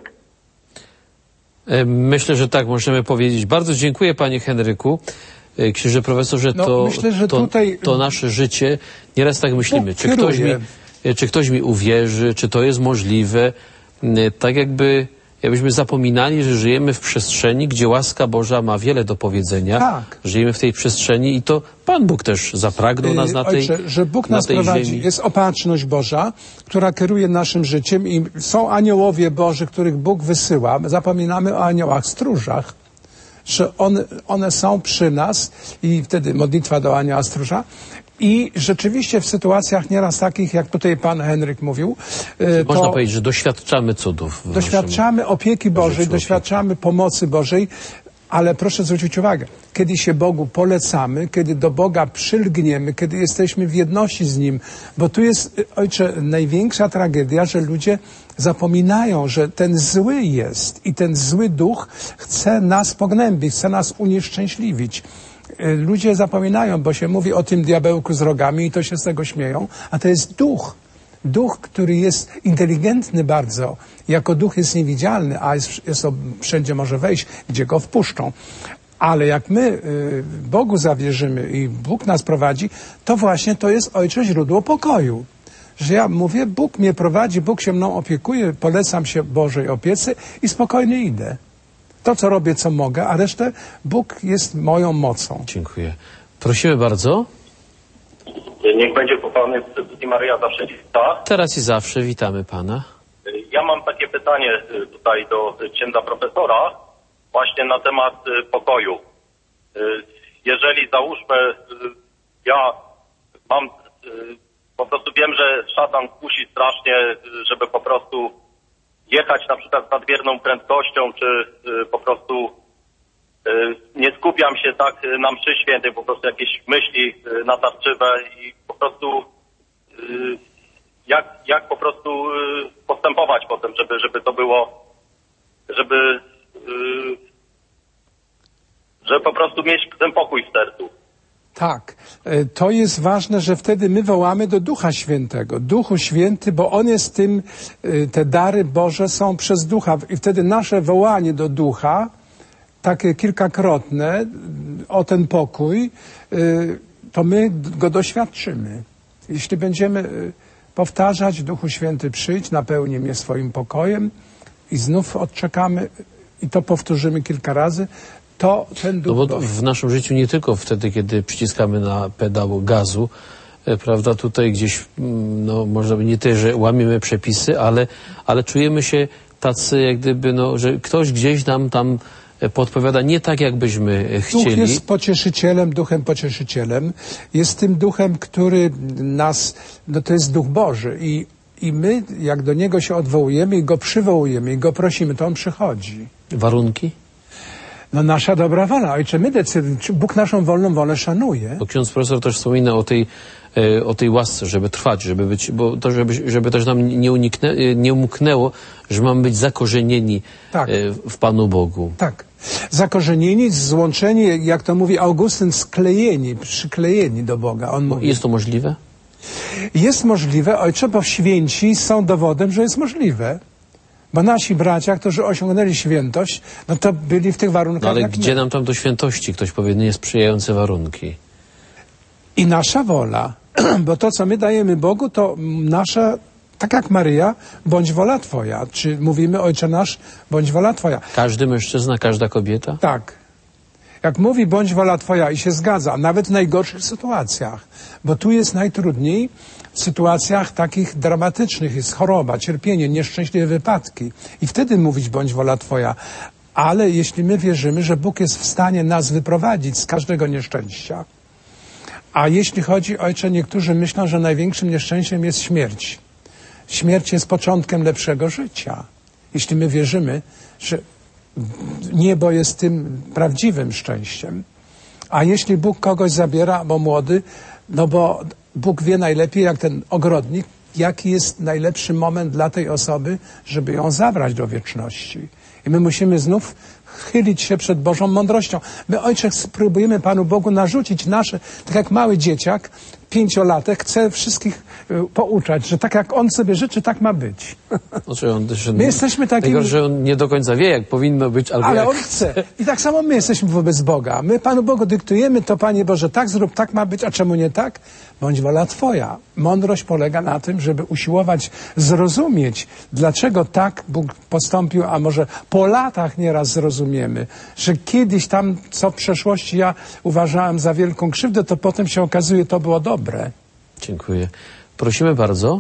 Myślę, że tak możemy powiedzieć. Bardzo dziękuję, panie Henryku. Księże profesorze, myślę, że to nasze życie, nieraz tak myślimy, czy ktoś mi uwierzy, czy to jest możliwe, tak jakbyśmy zapominali, że żyjemy w przestrzeni, gdzie łaska Boża ma wiele do powiedzenia. Tak. Żyjemy w tej przestrzeni i to Pan Bóg też zapragnął nas na tej ziemi. Że Bóg nas prowadzi. Jest opatrzność Boża, która kieruje naszym życiem i są aniołowie Boży, których Bóg wysyła. Zapominamy o aniołach stróżach, że one są przy nas i wtedy modlitwa do anioła stróża. I rzeczywiście w sytuacjach nieraz takich, jak tutaj pan Henryk mówił, można powiedzieć, że doświadczamy cudów. Doświadczamy opieki Bożej, doświadczamy pomocy Bożej, ale proszę zwrócić uwagę, kiedy się Bogu polecamy, kiedy do Boga przylgniemy, kiedy jesteśmy w jedności z Nim, bo tu jest, Ojcze, największa tragedia, że ludzie zapominają, że ten zły jest i ten zły duch chce nas pognębić, chce nas unieszczęśliwić. Ludzie zapominają, bo się mówi o tym diabełku z rogami i to się z tego śmieją, a to jest duch. Duch, który jest inteligentny bardzo, jako duch jest niewidzialny, a wszędzie może wejść, gdzie go wpuszczą. Ale jak my Bogu zawierzymy i Bóg nas prowadzi, to właśnie to jest, Ojcze, źródło pokoju. Że ja mówię, Bóg mnie prowadzi, Bóg się mną opiekuje, polecam się Bożej opiece i spokojnie idę. To, co robię, co mogę, a resztę Bóg jest moją mocą. Dziękuję. Prosimy bardzo. Niech będzie pochwalony i Maryja zawsze wita. Teraz i zawsze witamy Pana. Ja mam takie pytanie tutaj do księdza profesora właśnie na temat pokoju. Jeżeli załóżmy, ja mam, po prostu wiem, że szatan kusi strasznie, żeby po prostu jechać na przykład z nadmierną prędkością, czy po prostu nie skupiam się tak na mszy świętej, po prostu jakieś myśli natarczywe i po prostu jak po prostu postępować potem, żeby to było, żeby po prostu mieć ten pokój w sercu. Tak, to jest ważne, że wtedy my wołamy do Ducha Świętego. Duchu Święty, bo On jest tym, te dary Boże są przez Ducha i wtedy nasze wołanie do Ducha, takie kilkakrotne, o ten pokój, to my go doświadczymy. Jeśli będziemy powtarzać, Duchu Święty przyjdź, napełni mnie swoim pokojem i znów odczekamy i to powtórzymy kilka razy, to ten duch bo w naszym życiu nie tylko wtedy, kiedy przyciskamy na pedał gazu, prawda, tutaj gdzieś, no może nie tyle, że łamiemy przepisy, ale czujemy się tacy, jak gdyby, no, że ktoś gdzieś nam tam podpowiada nie tak, jakbyśmy chcieli. Duch jest pocieszycielem, duchem pocieszycielem. Jest tym duchem, który nas, no to jest Duch Boży i my, jak do Niego się odwołujemy i Go przywołujemy i Go prosimy, to On przychodzi. Warunki? No nasza dobra wola. Ojcze, my decydujemy, Bóg naszą wolną wolę szanuje. Bo ksiądz profesor też wspomina o tej o tej łasce, żeby trwać, żeby być, bo to, żeby też nam nie umknęło, że mamy być zakorzenieni Tak. w Panu Bogu. Tak. Zakorzenieni, złączeni, jak to mówi Augustyn, sklejeni, przyklejeni do Boga. On mówi. Jest to możliwe? Jest możliwe, ojcze, bo święci są dowodem, że jest możliwe. Bo nasi bracia, którzy osiągnęli świętość, no to byli w tych warunkach No ale jak gdzie my. nam tam do świętości? Ktoś powie, niesprzyjające warunki. I nasza wola, bo to, co my dajemy Bogu, to nasza, tak jak Maryja, bądź wola Twoja. Czy mówimy, Ojcze nasz, bądź wola Twoja. Każdy mężczyzna, każda kobieta? Tak. Jak mówi, bądź wola Twoja i się zgadza, nawet w najgorszych sytuacjach, bo tu jest najtrudniej w sytuacjach takich dramatycznych, jest choroba, cierpienie, nieszczęśliwe wypadki i wtedy mówić, bądź wola Twoja. Ale jeśli my wierzymy, że Bóg jest w stanie nas wyprowadzić z każdego nieszczęścia, a jeśli chodzi, Ojcze, niektórzy myślą, że największym nieszczęściem jest śmierć. Śmierć jest początkiem lepszego życia. Jeśli my wierzymy, że niebo jest tym prawdziwym szczęściem. A jeśli Bóg kogoś zabiera, bo młody, no bo Bóg wie najlepiej, jak ten ogrodnik, jaki jest najlepszy moment dla tej osoby, żeby ją zabrać do wieczności. I my musimy znów chylić się przed Bożą mądrością. My, Ojcze, próbujemy Panu Bogu narzucić nasze, tak jak mały dzieciak, 5-latek, chce wszystkich pouczać, że tak jak on sobie życzy, tak ma być. My jesteśmy takimi... Najgorsze, że on nie do końca wie, jak powinno być, albo ale jak on chce. I tak samo my jesteśmy wobec Boga. My Panu Bogu dyktujemy to, Panie Boże, tak zrób, tak ma być, a czemu nie tak? Bądź wola Twoja. Mądrość polega na tym, żeby usiłować zrozumieć, dlaczego tak Bóg postąpił, a może po latach nieraz zrozumiemy, że kiedyś tam, co w przeszłości ja uważałem za wielką krzywdę, to potem się okazuje, to było dobre. Dziękuję. Prosimy bardzo.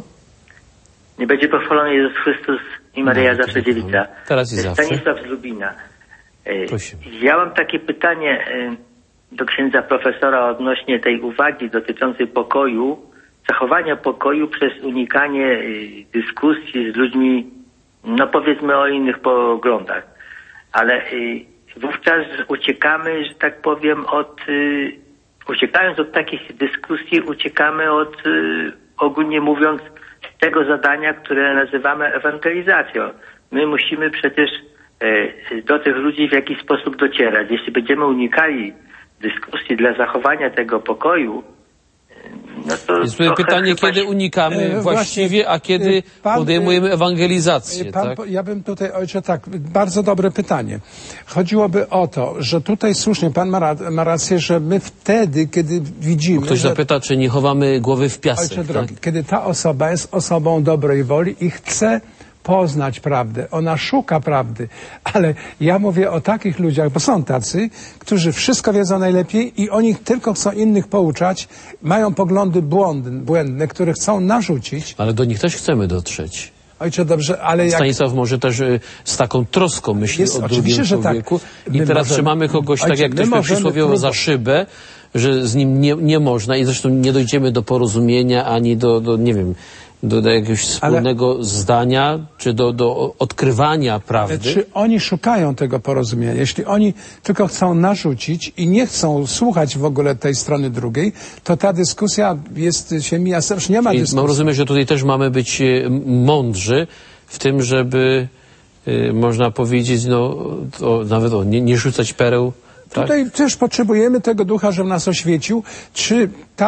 Nie będzie pochwalony Jezus Chrystus i Maryja zawsze dziewica. Teraz i zawsze. Stanisław z Lubina. Prosimy. Ja mam takie pytanie do księdza profesora odnośnie tej uwagi dotyczącej pokoju, zachowania pokoju przez unikanie dyskusji z ludźmi, no powiedzmy o innych poglądach. Ale wówczas uciekamy, że tak powiem, uciekając od takich dyskusji, uciekamy od, ogólnie mówiąc, tego zadania, które nazywamy ewangelizacją. My musimy przecież do tych ludzi w jakiś sposób docierać. Jeśli będziemy unikali dyskusji dla zachowania tego pokoju, no to... Jest pytanie, kiedy unikamy właściwie, a kiedy podejmujemy ewangelizację. Tak? Ja bym tutaj, ojcze, tak, bardzo dobre pytanie. Chodziłoby o to, że tutaj słusznie pan ma rację, że my wtedy, kiedy widzimy... Ktoś zapyta, czy nie chowamy głowy w piasek. Ojcze drogi, kiedy ta osoba jest osobą dobrej woli i chce poznać prawdę, ona szuka prawdy, ale ja mówię o takich ludziach, bo są tacy, którzy wszystko wiedzą najlepiej i oni tylko chcą innych pouczać, mają poglądy błędne, które chcą narzucić. Ale do nich też chcemy dotrzeć. Ojcze, dobrze, ale jak... Stanisław może też z taką troską myśli o drugim człowieku. Tak. I teraz trzymamy kogoś, tak jak ktoś przysłowiowo za szybę, że z nim nie można i zresztą nie dojdziemy do porozumienia ani do nie wiem, do jakiegoś wspólnego zdania, czy do odkrywania prawdy. Czy oni szukają tego porozumienia? Jeśli oni tylko chcą narzucić i nie chcą słuchać w ogóle tej strony drugiej, to ta dyskusja się mija, już nie ma dyskusji. Mam rozumieć, że tutaj też mamy być mądrzy w tym, żeby można powiedzieć, nawet nie rzucać pereł. Tutaj też potrzebujemy tego ducha, żeby nas oświecił, czy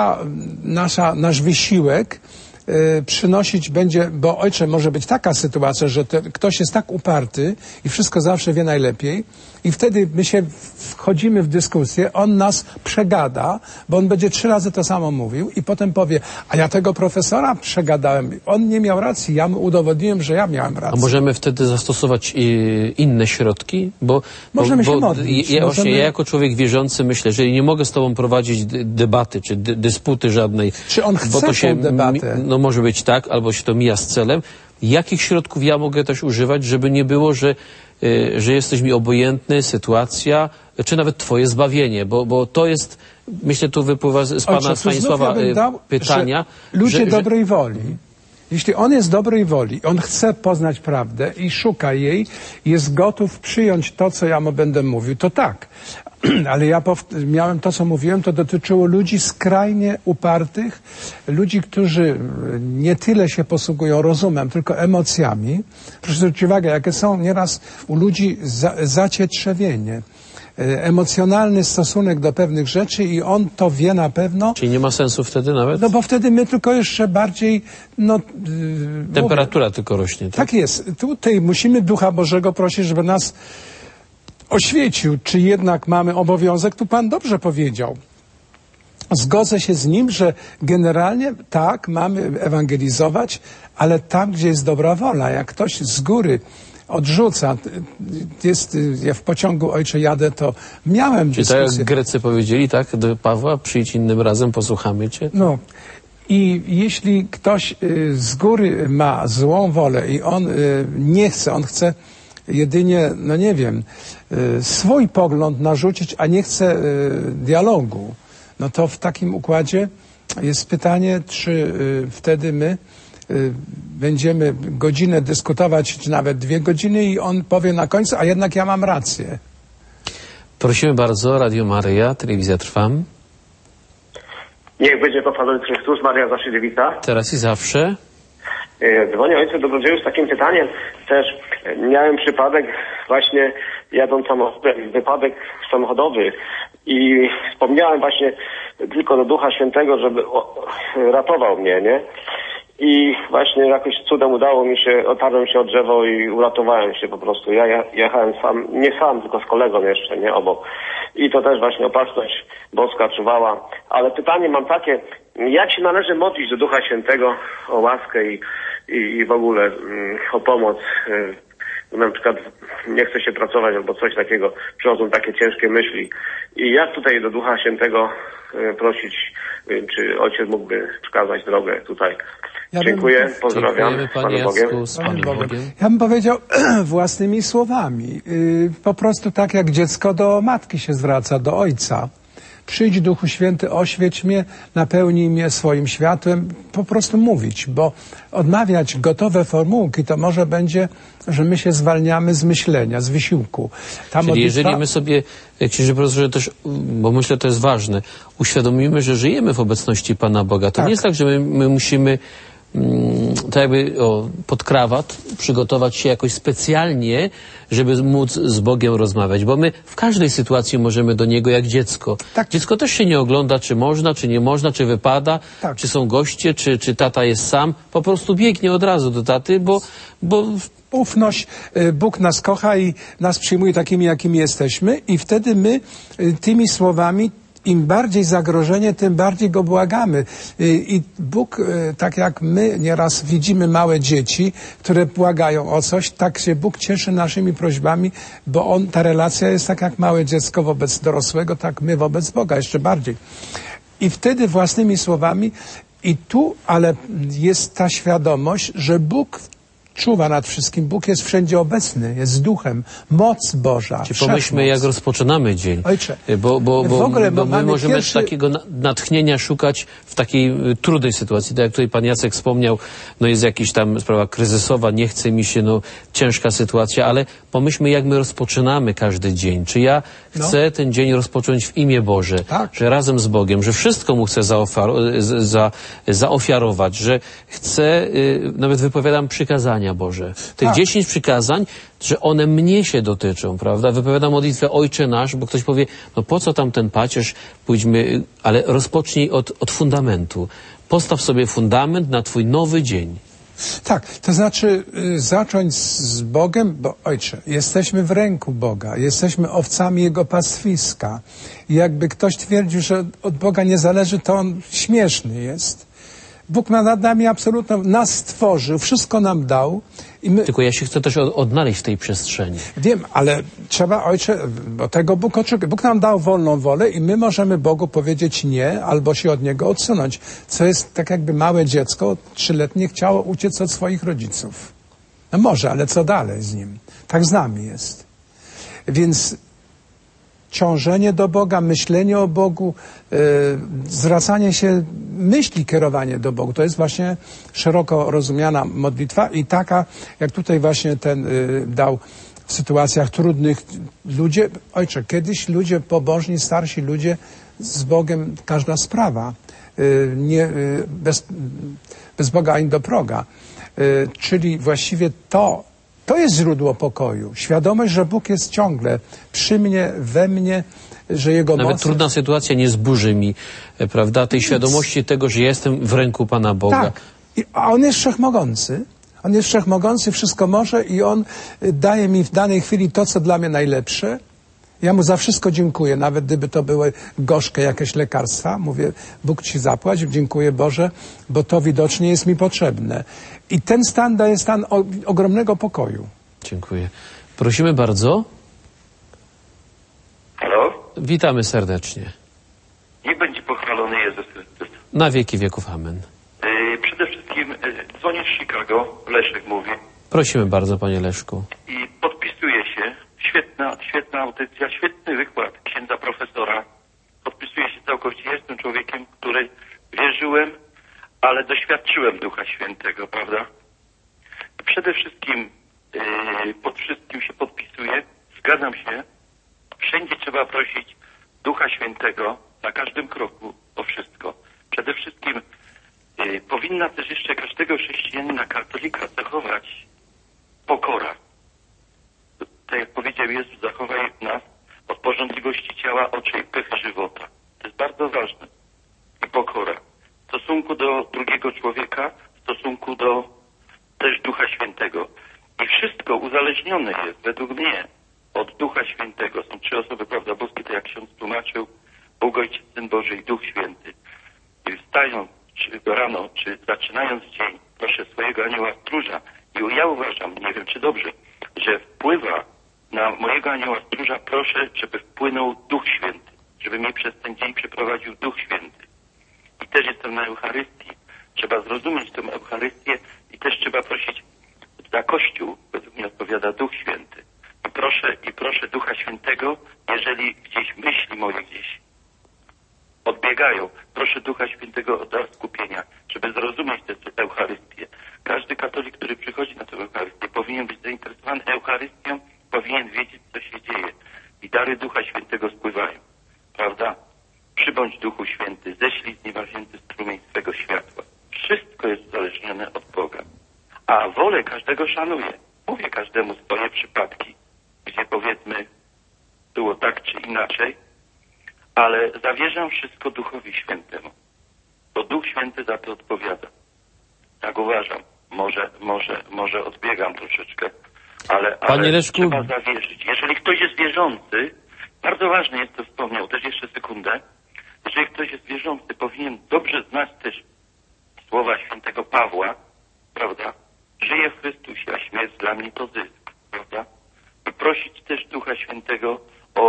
nasz wysiłek przynosić będzie, bo ojcze, może być taka sytuacja, że ktoś jest tak uparty i wszystko zawsze wie najlepiej i wtedy my się wchodzimy w dyskusję, on nas przegada, bo on będzie 3 razy to samo mówił i potem powie, a ja tego profesora przegadałem, on nie miał racji, ja mu udowodniłem, że ja miałem rację. A możemy wtedy zastosować inne środki? Możemy się modlić. Ja jako człowiek wierzący myślę, że nie mogę z tobą prowadzić debaty, czy dysputy żadnej. Czy on chce tą debatę? No może być tak, albo się to mija z celem. Jakich środków ja mogę też używać, żeby nie było, że jesteś mi obojętny, sytuacja, czy nawet twoje zbawienie, bo to jest, myślę, tu wypływa z pana Stanisława pytania. Ludzie dobrej woli. Jeśli on jest dobrej woli, on chce poznać prawdę i szuka jej, jest gotów przyjąć to, co ja mu będę mówił, to tak. ale ja miałem to, co mówiłem, to dotyczyło ludzi skrajnie upartych, ludzi, którzy nie tyle się posługują rozumem, tylko emocjami. Proszę zwrócić uwagę, jakie są nieraz u ludzi zacietrzewienie, emocjonalny stosunek do pewnych rzeczy i on to wie na pewno. Czyli nie ma sensu wtedy nawet? No bo wtedy my tylko jeszcze bardziej, Temperatura tylko rośnie, tak? Tak jest. Tutaj musimy Ducha Bożego prosić, żeby nas oświecił, czy jednak mamy obowiązek. Tu Pan dobrze powiedział. Zgodzę się z nim, że generalnie tak, mamy ewangelizować, ale tam, gdzie jest dobra wola. Jak ktoś z góry odrzuca, ja w pociągu, ojcze, jadę, to miałem dyskusję. Czy tak jak Grecy powiedzieli, tak, do Pawła, przyjdź innym razem, posłuchamy cię? No. I jeśli ktoś z góry ma złą wolę i on nie chce, on chce jedynie, no nie wiem, swój pogląd narzucić, a nie chce dialogu, no to w takim układzie jest pytanie, czy wtedy my będziemy godzinę dyskutować, czy nawet 2 godziny i on powie na końcu, a jednak ja mam rację. Prosimy bardzo, Radio Maryja, telewizja Trwam. Niech będzie pochwalony Chrystus, Maria zawsze dziewica. Teraz i zawsze. Dzwonię ojcu dobrodzieju z takim pytaniem. Też miałem przypadek właśnie jadąc samochodem, wypadek samochodowy i wspomniałem właśnie tylko do Ducha Świętego, żeby ratował mnie, nie? I właśnie jakoś cudem udało mi się, otarłem się o drzewo i uratowałem się po prostu. Ja jechałem sam, nie sam, tylko z kolegą jeszcze, nie obok. I to też właśnie opatrzność boska czuwała. Ale pytanie mam takie, jak się należy modlić do Ducha Świętego o łaskę i w ogóle o pomoc? Na przykład nie chce się pracować albo coś takiego, przychodzą takie ciężkie myśli. I jak tutaj do Ducha Świętego prosić, czy ojciec mógłby wskazać drogę tutaj? Dziękuję, pozdrawiam. Z Panem Bogiem. Z Panem Bogiem. Ja bym powiedział własnymi słowami. Po prostu tak jak dziecko do matki się zwraca, do ojca. Przyjdź Duchu Święty, oświeć mnie, napełnij mnie swoim światłem. Po prostu mówić, bo odmawiać gotowe formułki to może będzie, że my się zwalniamy z myślenia, z wysiłku. Czyli jeżeli my sobie, księże profesorze, też, bo myślę, to jest ważne, uświadomimy, że żyjemy w obecności Pana Boga. To nie jest tak, że my musimy tak jakby pod krawat przygotować się jakoś specjalnie, żeby móc z Bogiem rozmawiać, bo my w każdej sytuacji możemy do Niego jak dziecko. Tak. Dziecko też się nie ogląda, czy można, czy nie można, czy wypada, tak. Czy są goście, czy tata jest sam. Po prostu biegnie od razu do taty, bo ufność, Bóg nas kocha i nas przyjmuje takimi, jakimi jesteśmy i wtedy my tymi słowami, im bardziej zagrożenie, tym bardziej Go błagamy. I Bóg, tak jak my nieraz widzimy małe dzieci, które błagają o coś, tak się Bóg cieszy naszymi prośbami, bo ta relacja jest tak jak małe dziecko wobec dorosłego, tak my wobec Boga, jeszcze bardziej. I wtedy własnymi słowami ale jest ta świadomość, że Bóg czuwa nad wszystkim. Bóg jest wszędzie obecny, jest duchem, moc Boża. Czy pomyślmy, jak rozpoczynamy dzień. Ojcze, bo my możemy takiego natchnienia szukać w takiej trudnej sytuacji. Tak jak tutaj pan Jacek wspomniał, jest jakaś tam sprawa kryzysowa, nie chce mi się, ciężka sytuacja, ale pomyślmy, jak my rozpoczynamy każdy dzień. Czy ja chcę ten dzień rozpocząć w imię Boże, że razem z Bogiem, że wszystko Mu chcę zaofiarować, że chcę, nawet wypowiadam przykazania Boże. Tych 10 przykazań, że one mnie się dotyczą, prawda? Wypowiadam modlitwę Ojcze Nasz, bo ktoś powie, po co tam ten pacierz, pójdźmy, ale rozpocznij od fundamentu. Postaw sobie fundament na Twój nowy dzień. Tak, to znaczy zacząć z Bogiem, bo Ojcze, jesteśmy w ręku Boga, jesteśmy owcami Jego pastwiska. I jakby ktoś twierdził, że od Boga nie zależy, to on śmieszny jest. Bóg ma nad nami absolutnie, nas stworzył, wszystko nam dał. I my... Tylko ja się chcę też odnaleźć w tej przestrzeni. Wiem, ale trzeba, Ojcze, bo tego Bóg oczekuje. Bóg nam dał wolną wolę i my możemy Bogu powiedzieć nie, albo się od Niego odsunąć. Co jest tak jakby małe dziecko, 3-letnie, chciało uciec od swoich rodziców. No może, ale co dalej z nim? Tak z nami jest. Więc ciążenie do Boga, myślenie o Bogu, zwracanie się, myśli, kierowanie do Bogu. To jest właśnie szeroko rozumiana modlitwa i taka, jak tutaj właśnie ten dał w sytuacjach trudnych. Ludzie, ojcze, kiedyś ludzie pobożni, starsi ludzie, z Bogiem każda sprawa. Bez Boga ani do proga. Czyli właściwie to jest źródło pokoju. Świadomość, że Bóg jest ciągle przy mnie, we mnie, że Jego Nawet moc... trudna sytuacja nie zburzy mi, prawda, tej świadomości tego, że jestem w ręku Pana Boga. Tak. A On jest wszechmogący. On jest wszechmogący, wszystko może i On daje mi w danej chwili to, co dla mnie najlepsze. Ja Mu za wszystko dziękuję, nawet gdyby to były gorzkie jakieś lekarstwa. Mówię, Bóg Ci zapłać, dziękuję Boże, bo to widocznie jest mi potrzebne. I ten stan daje stan ogromnego pokoju. Dziękuję. Prosimy bardzo. Halo? Witamy serdecznie. Niech będzie pochwalony Jezus Chrystus. Na wieki wieków. Amen. Przede wszystkim dzwonię z Chicago, Leszek mówi. Prosimy bardzo, panie Leszku. I podpisuję się. Świetna audycja, świetny wykład księdza profesora. Podpisuję się całkowicie. Jestem człowiekiem, który wierzyłem, ale doświadczyłem Ducha Świętego, prawda? Przede wszystkim pod wszystkim się podpisuję. Zgadzam się. Wszędzie trzeba prosić Ducha Świętego na każdym kroku o wszystko. Przede wszystkim powinna też jeszcze każdego chrześcijanina, katolika zachować pokora. Tak jak powiedział Jezus, zachowaj nas od pożądliwości ciała, oczy i pychy żywota. To jest bardzo ważne. I pokora. W stosunku do drugiego człowieka, w stosunku do też Ducha Świętego. I wszystko uzależnione jest, według mnie, od Ducha Świętego. Są trzy osoby, prawda, boskie, tak jak ksiądz tłumaczył, Bóg Ojciec, Syn Boży i Duch Święty. I wstając czy rano, czy zaczynając dzień, proszę swojego anioła stróża. I ja uważam, nie wiem czy dobrze, że wpływa na mojego anioła stróża, proszę, żeby wpłynął Duch Święty. Żeby mnie przez ten dzień przeprowadził Duch Święty. I też jestem na Eucharystii. Trzeba zrozumieć tę Eucharystię i też trzeba prosić za Kościół, według mnie odpowiada Duch Święty. I proszę Ducha Świętego, jeżeli gdzieś myśli moje gdzieś odbiegają, proszę Ducha Świętego o dar skupienia, żeby zrozumieć tę Eucharystię. Każdy katolik, który przychodzi na tę Eucharystię, powinien być zainteresowany Eucharystią, powinien wiedzieć, co się dzieje. I dary Ducha Świętego spływają. Prawda? Przybądź Duchu Święty, ześlij z nieba wzięty strumień swego światła. Wszystko jest uzależnione od Boga. A wolę każdego szanuję. Mówię każdemu swoje przypadki, gdzie powiedzmy było tak czy inaczej, ale zawierzam wszystko Duchowi Świętemu. Bo Duch Święty za to odpowiada. Tak uważam. Może odbiegam troszeczkę, ale Leszku... trzeba zawierzyć. Jeżeli ktoś jest wierzący, bardzo ważne jest to wspomniał, też jeszcze sekundę, jeżeli ktoś jest wierzący, powinien dobrze znać też słowa świętego Pawła, prawda? Żyję w Chrystusie, a śmierć dla mnie to zysk, prawda? I prosić też Ducha Świętego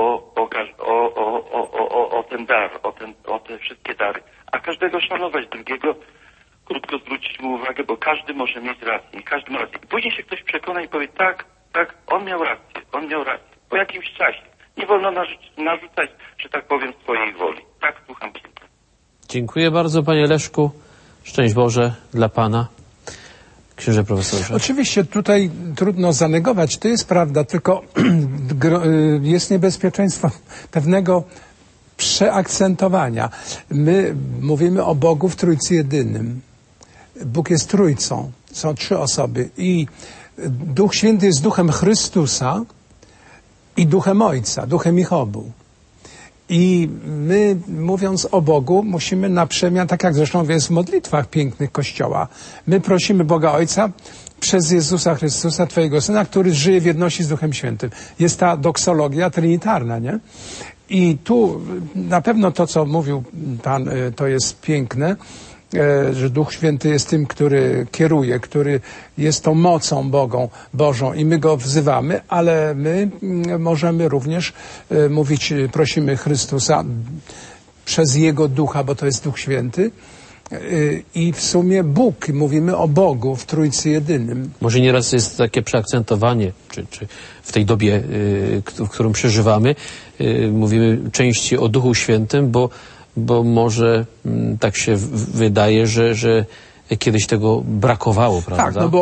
o ten dar, o te wszystkie dary. A każdego szanować, drugiego krótko zwrócić mu uwagę, bo każdy może mieć rację, każdy ma rację. I później się ktoś przekona i powie, tak, on miał rację. Po jakimś czasie. Nie wolno narzucać, że tak powiem, swojej woli. Tak, słucham księdza. Dziękuję bardzo, panie Leszku. Szczęść Boże dla pana. Księże profesorze. Oczywiście tutaj trudno zanegować, to jest prawda, tylko jest niebezpieczeństwo pewnego przeakcentowania. My mówimy o Bogu w Trójcy Jedynym. Bóg jest Trójcą. Są trzy osoby i Duch Święty jest Duchem Chrystusa i Duchem Ojca, Duchem ich obu. I my, mówiąc o Bogu, musimy na przemian, tak jak zresztą jest w modlitwach pięknych Kościoła, my prosimy Boga Ojca przez Jezusa Chrystusa, Twojego Syna, który żyje w jedności z Duchem Świętym. Jest ta doksologia trinitarna, nie? I tu na pewno to, co mówił Pan, to jest piękne, że Duch Święty jest tym, który kieruje, który jest tą mocą Bożą i my Go wzywamy, ale my możemy również mówić, prosimy Chrystusa przez Jego Ducha, bo to jest Duch Święty i w sumie Bóg, mówimy o Bogu w Trójcy Jedynym. Może nieraz jest takie przeakcentowanie, czy w tej dobie, w którą przeżywamy, mówimy częściej o Duchu Świętym, bo może tak się wydaje, że kiedyś tego brakowało, prawda? Tak, no bo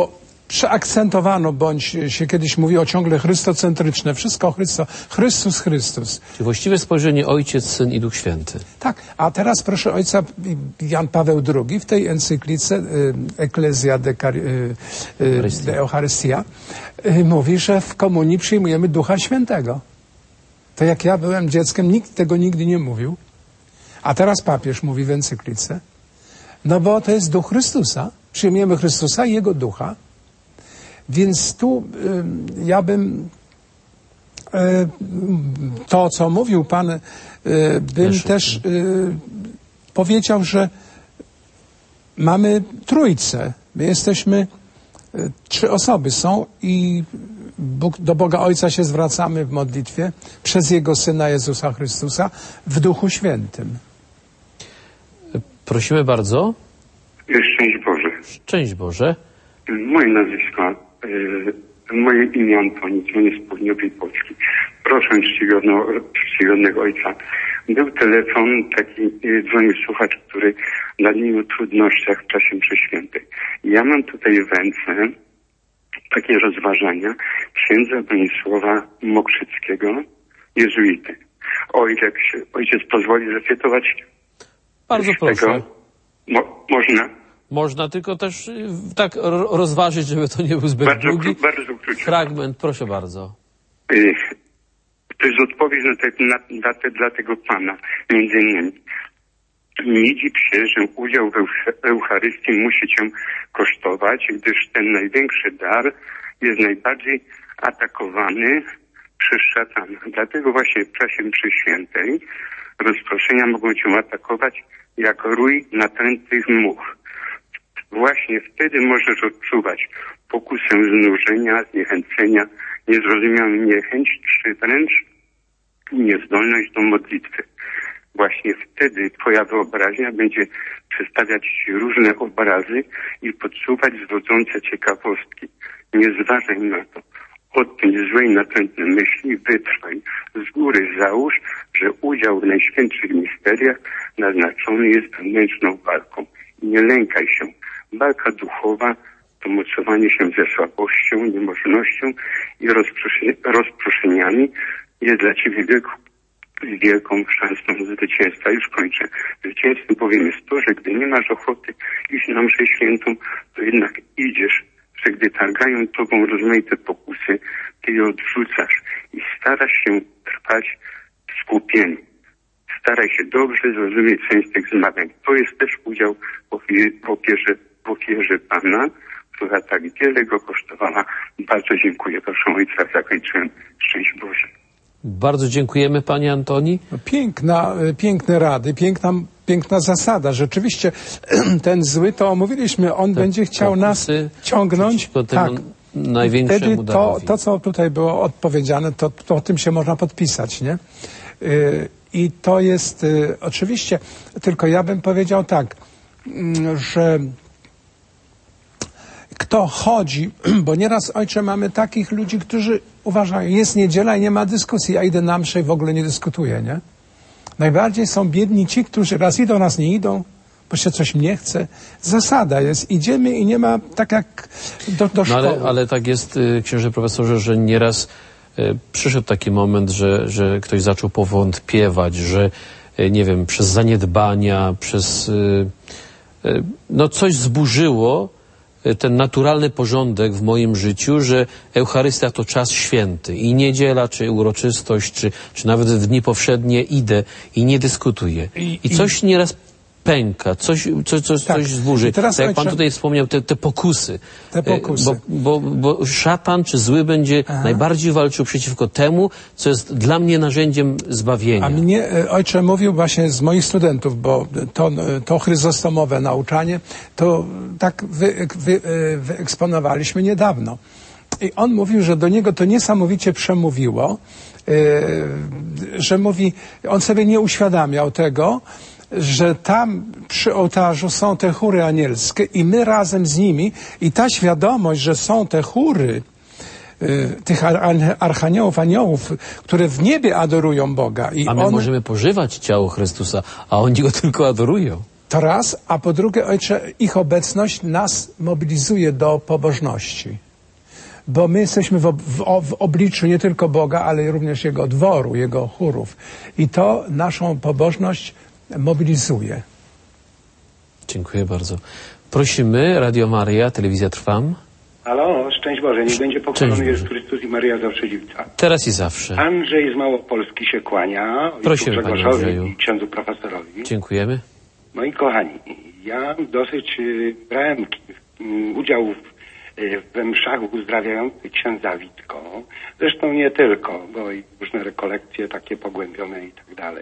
przeakcentowano, bądź się kiedyś mówiło ciągle chrystocentryczne, wszystko Chrystus, Chrystus. Czyli właściwe spojrzenie Ojciec, Syn i Duch Święty. Tak, a teraz proszę Ojca Jan Paweł II w tej encyklice Ecclesia de Eucharystia mówi, że w komunii przyjmujemy Ducha Świętego. To jak ja byłem dzieckiem, nikt tego nigdy nie mówił, a teraz papież mówi w encyklice, no bo to jest Duch Chrystusa. Przyjmujemy Chrystusa i Jego Ducha. Więc tu ja bym to, co mówił Pan, bym też powiedział, że mamy Trójcę. My jesteśmy, 3 osoby są i do Boga Ojca się zwracamy w modlitwie przez Jego Syna Jezusa Chrystusa w Duchu Świętym. Prosimy bardzo. Szczęść Boże. Szczęść Boże. Moje nazwisko, moje imię Antoni, dzwonię z południowej Polski. Proszę czcigodnego Ojca. Był telefon, taki dzwonił słuchacz, który nadmienił o trudnościach w czasie mszy świętej. Ja mam tutaj w ręce takie rozważania księdza Bronisława Mokrzyckiego, jezuity. Ojciec pozwoli zacytować. Bardzo proszę. Można? Można, tylko też tak rozważyć, żeby to nie był zbyt długi. Bardzo krótko. Fragment, proszę bardzo. To jest odpowiedź dla tego Pana, między innymi. Nie dziw się, że udział w Eucharystii musi cię kosztować, gdyż ten największy dar jest najbardziej atakowany przez szatana. Dlatego właśnie w czasie mszy świętej rozproszenia mogą cię atakować jak rój natrętych much. Właśnie wtedy możesz odczuwać pokusę znużenia, zniechęcenia, niezrozumiałą niechęć, czy wręcz niezdolność do modlitwy. Właśnie wtedy twoja wyobraźnia będzie przedstawiać ci różne obrazy i podsuwać zwodzące ciekawostki. Nie zważaj na to. Od tej złej, natrętnej myśli wytrwaj. Z góry załóż, że udział w najświętszych misteriach naznaczony jest wewnętrzną walką. Nie lękaj się. Walka duchowa to mocowanie się ze słabością, niemożnością i rozproszeniami jest dla ciebie wielką szansą zwycięstwa. Już kończę. Zwycięstwem bowiem jest to, że gdy nie masz ochoty iść na mszę świętą, to jednak idziesz, że gdy targają tobą rozmaite pokusy, ty je odrzucasz i starasz się trwać w skupieniu. Staraj się dobrze zrozumieć sens tych zmagań. To jest też udział w ofierze Pana, która tak wiele go kosztowała. Bardzo dziękuję. Proszę Ojca, zakończyłem. Szczęść Boże. Bardzo dziękujemy, Panie Antoni. Piękne rady, piękna zasada. Rzeczywiście ten zły, to omówiliśmy, on będzie chciał nas ciągnąć. Tak. Największemu darowi. To, co tutaj było odpowiedziane, to o tym się można podpisać, nie? I to jest oczywiście, tylko ja bym powiedział tak, że kto chodzi, bo nieraz, ojcze, mamy takich ludzi, którzy uważają, jest niedziela i nie ma dyskusji, ja idę na mszę i w ogóle nie dyskutuję, nie? Najbardziej są biedni ci, którzy raz idą, raz nie idą, bo się coś nie chce. Zasada jest, idziemy i nie ma tak jak do szkoły. Ale tak jest, księże profesorze, że nieraz przyszedł taki moment, że ktoś zaczął powątpiewać, że nie wiem, przez zaniedbania, przez coś zburzyło ten naturalny porządek w moim życiu, że Eucharystia to czas święty i niedziela, czy uroczystość, czy nawet w dni powszednie idę i nie dyskutuję. I coś nieraz pęka, coś zburzy. Teraz, tak jak Pan tutaj wspomniał, te pokusy. Bo szatan czy zły będzie najbardziej walczył przeciwko temu, co jest dla mnie narzędziem zbawienia. A mnie ojcze mówił właśnie z moich studentów, bo to chryzostomowe nauczanie, to tak wyeksponowaliśmy niedawno. I on mówił, że do niego to niesamowicie przemówiło, że mówi, on sobie nie uświadamiał tego, że tam przy ołtarzu są te chóry anielskie i my razem z nimi i ta świadomość, że są te chóry tych archaniołów, aniołów, które w niebie adorują Boga. A my możemy pożywać ciało Chrystusa, a oni go tylko adorują. To raz, a po drugie, ojcze, ich obecność nas mobilizuje do pobożności. Bo my jesteśmy w obliczu nie tylko Boga, ale również Jego dworu, Jego chórów. I to naszą pobożność mobilizuje. Dziękuję bardzo. Prosimy, Radio Maryja, Telewizja Trwam. Halo, szczęść Boże, niech będzie pochwalony Jezus Chrystus i Maryja zawsze dziewca. Teraz i zawsze. Andrzej z Małopolski się kłania. Prosimy, panie Andrzeju. I księdzu profesorowi. Dziękujemy. Moi kochani, ja dosyć brałem udział we mszach uzdrawiających księdza Witko. Zresztą nie tylko, bo i różne rekolekcje takie pogłębione i tak dalej.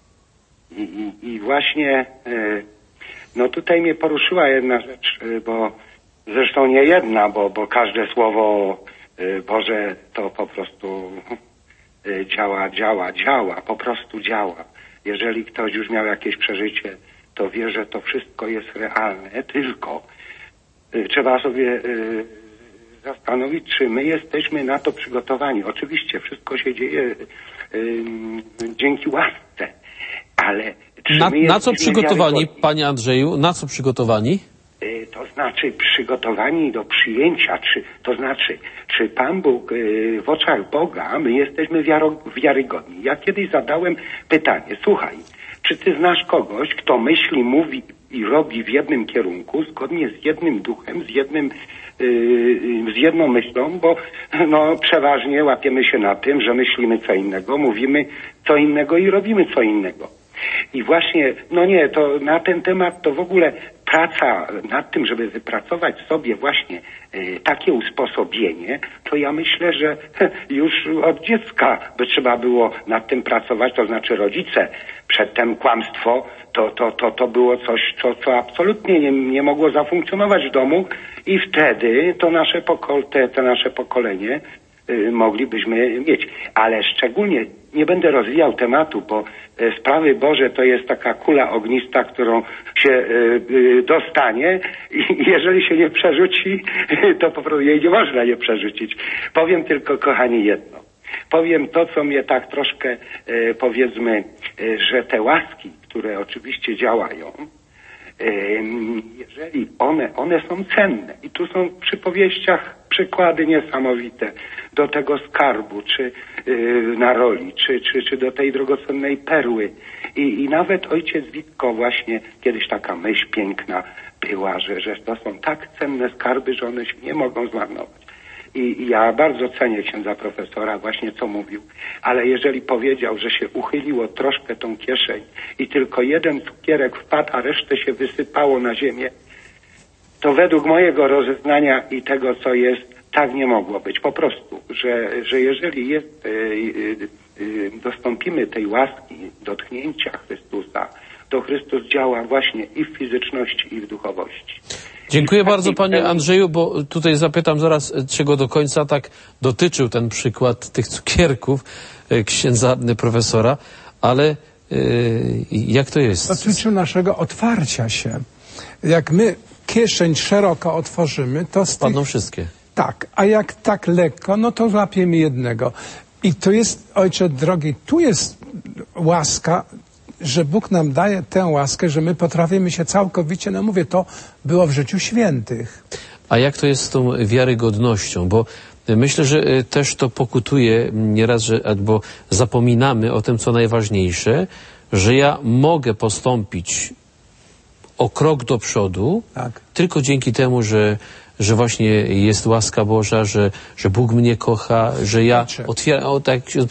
I właśnie no tutaj mnie poruszyła jedna rzecz, bo zresztą nie jedna, bo każde słowo Boże to po prostu działa, po prostu działa. Jeżeli ktoś już miał jakieś przeżycie, to wie, że to wszystko jest realne, tylko trzeba sobie zastanowić, czy my jesteśmy na to przygotowani. Oczywiście wszystko się dzieje dzięki łasce, ale czy na co przygotowani, panie Andrzeju, na co przygotowani? To znaczy przygotowani do przyjęcia, czy Pan Bóg w oczach Boga my jesteśmy wiarygodni. Ja kiedyś zadałem pytanie, słuchaj, czy ty znasz kogoś, kto myśli, mówi i robi w jednym kierunku, zgodnie z jednym duchem, z jedną myślą, bo no przeważnie łapiemy się na tym, że myślimy co innego, mówimy co innego i robimy co innego. I właśnie, no nie, to na ten temat to w ogóle praca nad tym, żeby wypracować sobie właśnie takie usposobienie, to ja myślę, że już od dziecka by trzeba było nad tym pracować, to znaczy rodzice. Przedtem kłamstwo to było coś, co absolutnie nie mogło zafunkcjonować w domu i wtedy to nasze pokolenie moglibyśmy mieć. Ale szczególnie nie będę rozwijał tematu, bo sprawy Boże to jest taka kula ognista, którą się dostanie i jeżeli się nie przerzuci, to po prostu jej nie można nie przerzucić. Powiem tylko, kochani, jedno. Powiem to, co mnie tak troszkę powiedzmy, że te łaski, które oczywiście działają, jeżeli one są cenne i tu są w przypowieściach przykłady niesamowite do tego skarbu, czy na roli, czy do tej drogocennej perły. I nawet ojciec Witko właśnie kiedyś taka myśl piękna była, że to są tak cenne skarby, że one się nie mogą zmarnować. I ja bardzo cenię księdza profesora właśnie co mówił, ale jeżeli powiedział, że się uchyliło troszkę tą kieszeń i tylko jeden cukierek wpadł, a resztę się wysypało na ziemię, to według mojego rozeznania i tego, co jest, tak nie mogło być. Po prostu, że jeżeli dostąpimy tej łaski dotknięcia Chrystusa, to Chrystus działa właśnie i w fizyczności, i w duchowości. Dziękuję bardzo, panie Andrzeju, bo tutaj zapytam zaraz, czego do końca tak dotyczył ten przykład tych cukierków księdza profesora, ale jak to jest? Dotyczył naszego otwarcia się. Jak my kieszeń szeroko otworzymy, to spadną wszystkie. Tak, a jak tak lekko, no to złapiemy jednego. I tu jest, ojcze drogi, tu jest łaska, że Bóg nam daje tę łaskę, że my potrafimy się całkowicie, no mówię, to było w życiu świętych. A jak to jest z tą wiarygodnością? Bo myślę, że też to pokutuje nieraz, albo zapominamy o tym, co najważniejsze, że ja mogę postąpić o krok do przodu, tak, tylko dzięki temu, że właśnie jest łaska Boża, że Bóg mnie kocha, że ja otwieram,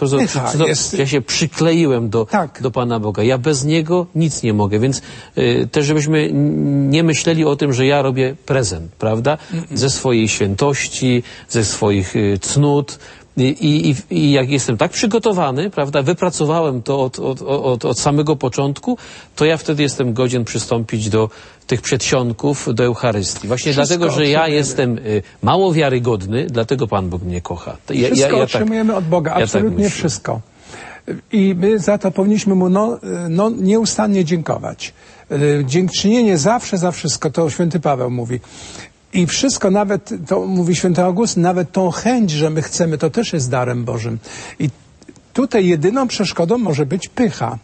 ja się przykleiłem do Pana Boga. Ja bez Niego nic nie mogę, więc też żebyśmy nie myśleli o tym, że ja robię prezent, prawda? Ze swojej świętości, ze swoich cnót. I jak jestem tak przygotowany, prawda, wypracowałem to od samego początku, to ja wtedy jestem godzien przystąpić do tych przedsionków, do Eucharystii. Właśnie dlatego, że ja jestem mało wiarygodny, dlatego Pan Bóg mnie kocha. Wszystko otrzymujemy od Boga, absolutnie tak wszystko. I my za to powinniśmy Mu nieustannie dziękować. Dziękczynienie zawsze za wszystko, to święty Paweł mówi. I wszystko, nawet, to mówi święty Augustyn, nawet tą chęć, że my chcemy, to też jest darem Bożym. I tutaj jedyną przeszkodą może być pycha.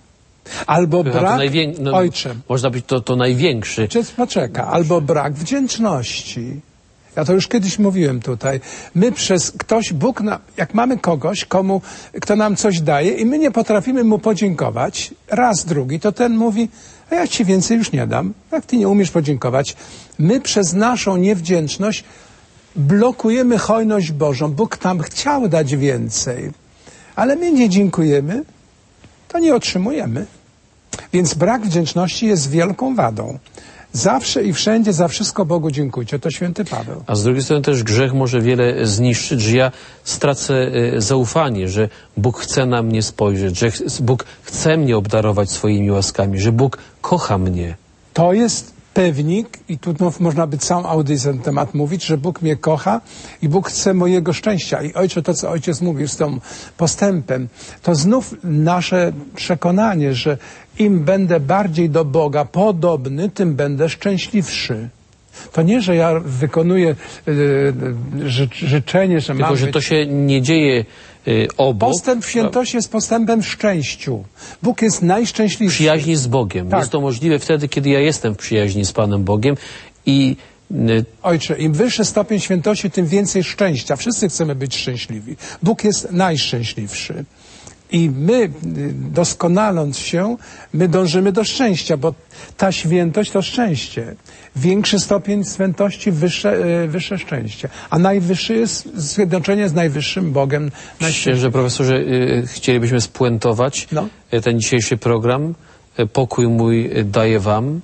Albo brak, ojcze. Można być to największy. Poczeka, albo brak wdzięczności. Ja to już kiedyś mówiłem tutaj. My Bóg jak mamy kogoś, kto nam coś daje i my nie potrafimy mu podziękować, raz, drugi, to ten mówi, a ja ci więcej już nie dam. Jak ty nie umiesz podziękować? My przez naszą niewdzięczność blokujemy hojność Bożą. Bóg nam chciał dać więcej, ale my nie dziękujemy, to nie otrzymujemy. Więc brak wdzięczności jest wielką wadą. Zawsze i wszędzie, za wszystko Bogu dziękujcie. To święty Paweł. A z drugiej strony też grzech może wiele zniszczyć, że ja stracę zaufanie, że Bóg chce na mnie spojrzeć, że Bóg chce mnie obdarować swoimi łaskami, że Bóg kocha mnie. To jest pewnik i tu można by całą audycję na ten temat mówić, że Bóg mnie kocha i Bóg chce mojego szczęścia. I ojcze, to co ojciec mówił z tym postępem, to znów nasze przekonanie, że im będę bardziej do Boga podobny, tym będę szczęśliwszy. To nie, że ja wykonuję życzenie, że tylko, że to się nie dzieje obok. Postęp w świętości jest postępem w szczęściu. Bóg jest najszczęśliwszy. Przyjaźni z Bogiem. Tak. Jest to możliwe wtedy, kiedy ja jestem w przyjaźni z Panem Bogiem i ojcze, im wyższy stopień świętości, tym więcej szczęścia. Wszyscy chcemy być szczęśliwi. Bóg jest najszczęśliwszy. I my, doskonaląc się, my dążymy do szczęścia, bo ta świętość to szczęście. Większy stopień świętości, wyższe szczęście. A najwyższy jest zjednoczenie z najwyższym Bogiem. Księże profesorze, chcielibyśmy spuentować ten dzisiejszy program. Pokój mój daję wam.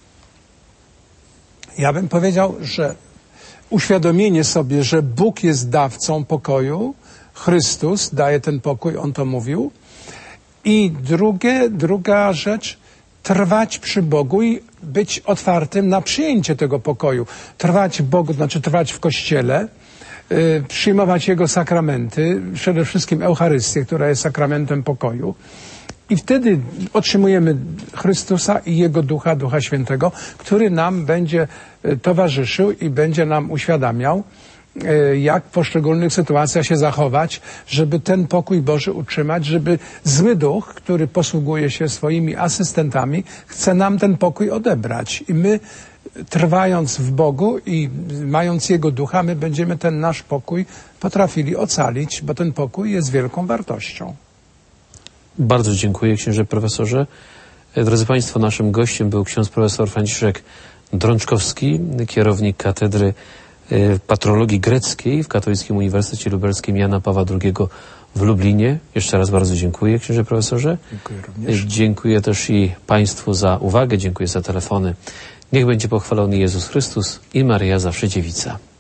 Ja bym powiedział, że uświadomienie sobie, że Bóg jest dawcą pokoju, Chrystus daje ten pokój, on to mówił. I druga rzecz, trwać przy Bogu i być otwartym na przyjęcie tego pokoju. Trwać w Bogu, znaczy trwać w Kościele, przyjmować Jego sakramenty, przede wszystkim Eucharystię, która jest sakramentem pokoju. I wtedy otrzymujemy Chrystusa i Jego Ducha, Ducha Świętego, który nam będzie towarzyszył i będzie nam uświadamiał, jak w poszczególnych sytuacjach się zachować, żeby ten pokój Boży utrzymać, żeby zły duch, który posługuje się swoimi asystentami, chce nam ten pokój odebrać. I my, trwając w Bogu i mając Jego Ducha, my będziemy ten nasz pokój potrafili ocalić, bo ten pokój jest wielką wartością. Bardzo dziękuję, księże profesorze. Drodzy Państwo, naszym gościem był ksiądz profesor Franciszek Drączkowski, kierownik Katedry Patrologii Greckiej w Katolickim Uniwersytecie Lubelskim Jana Pawła II w Lublinie. Jeszcze raz bardzo dziękuję, księże profesorze. Dziękuję również. Dziękuję też i Państwu za uwagę, dziękuję za telefony. Niech będzie pochwalony Jezus Chrystus i Maryja zawsze dziewica.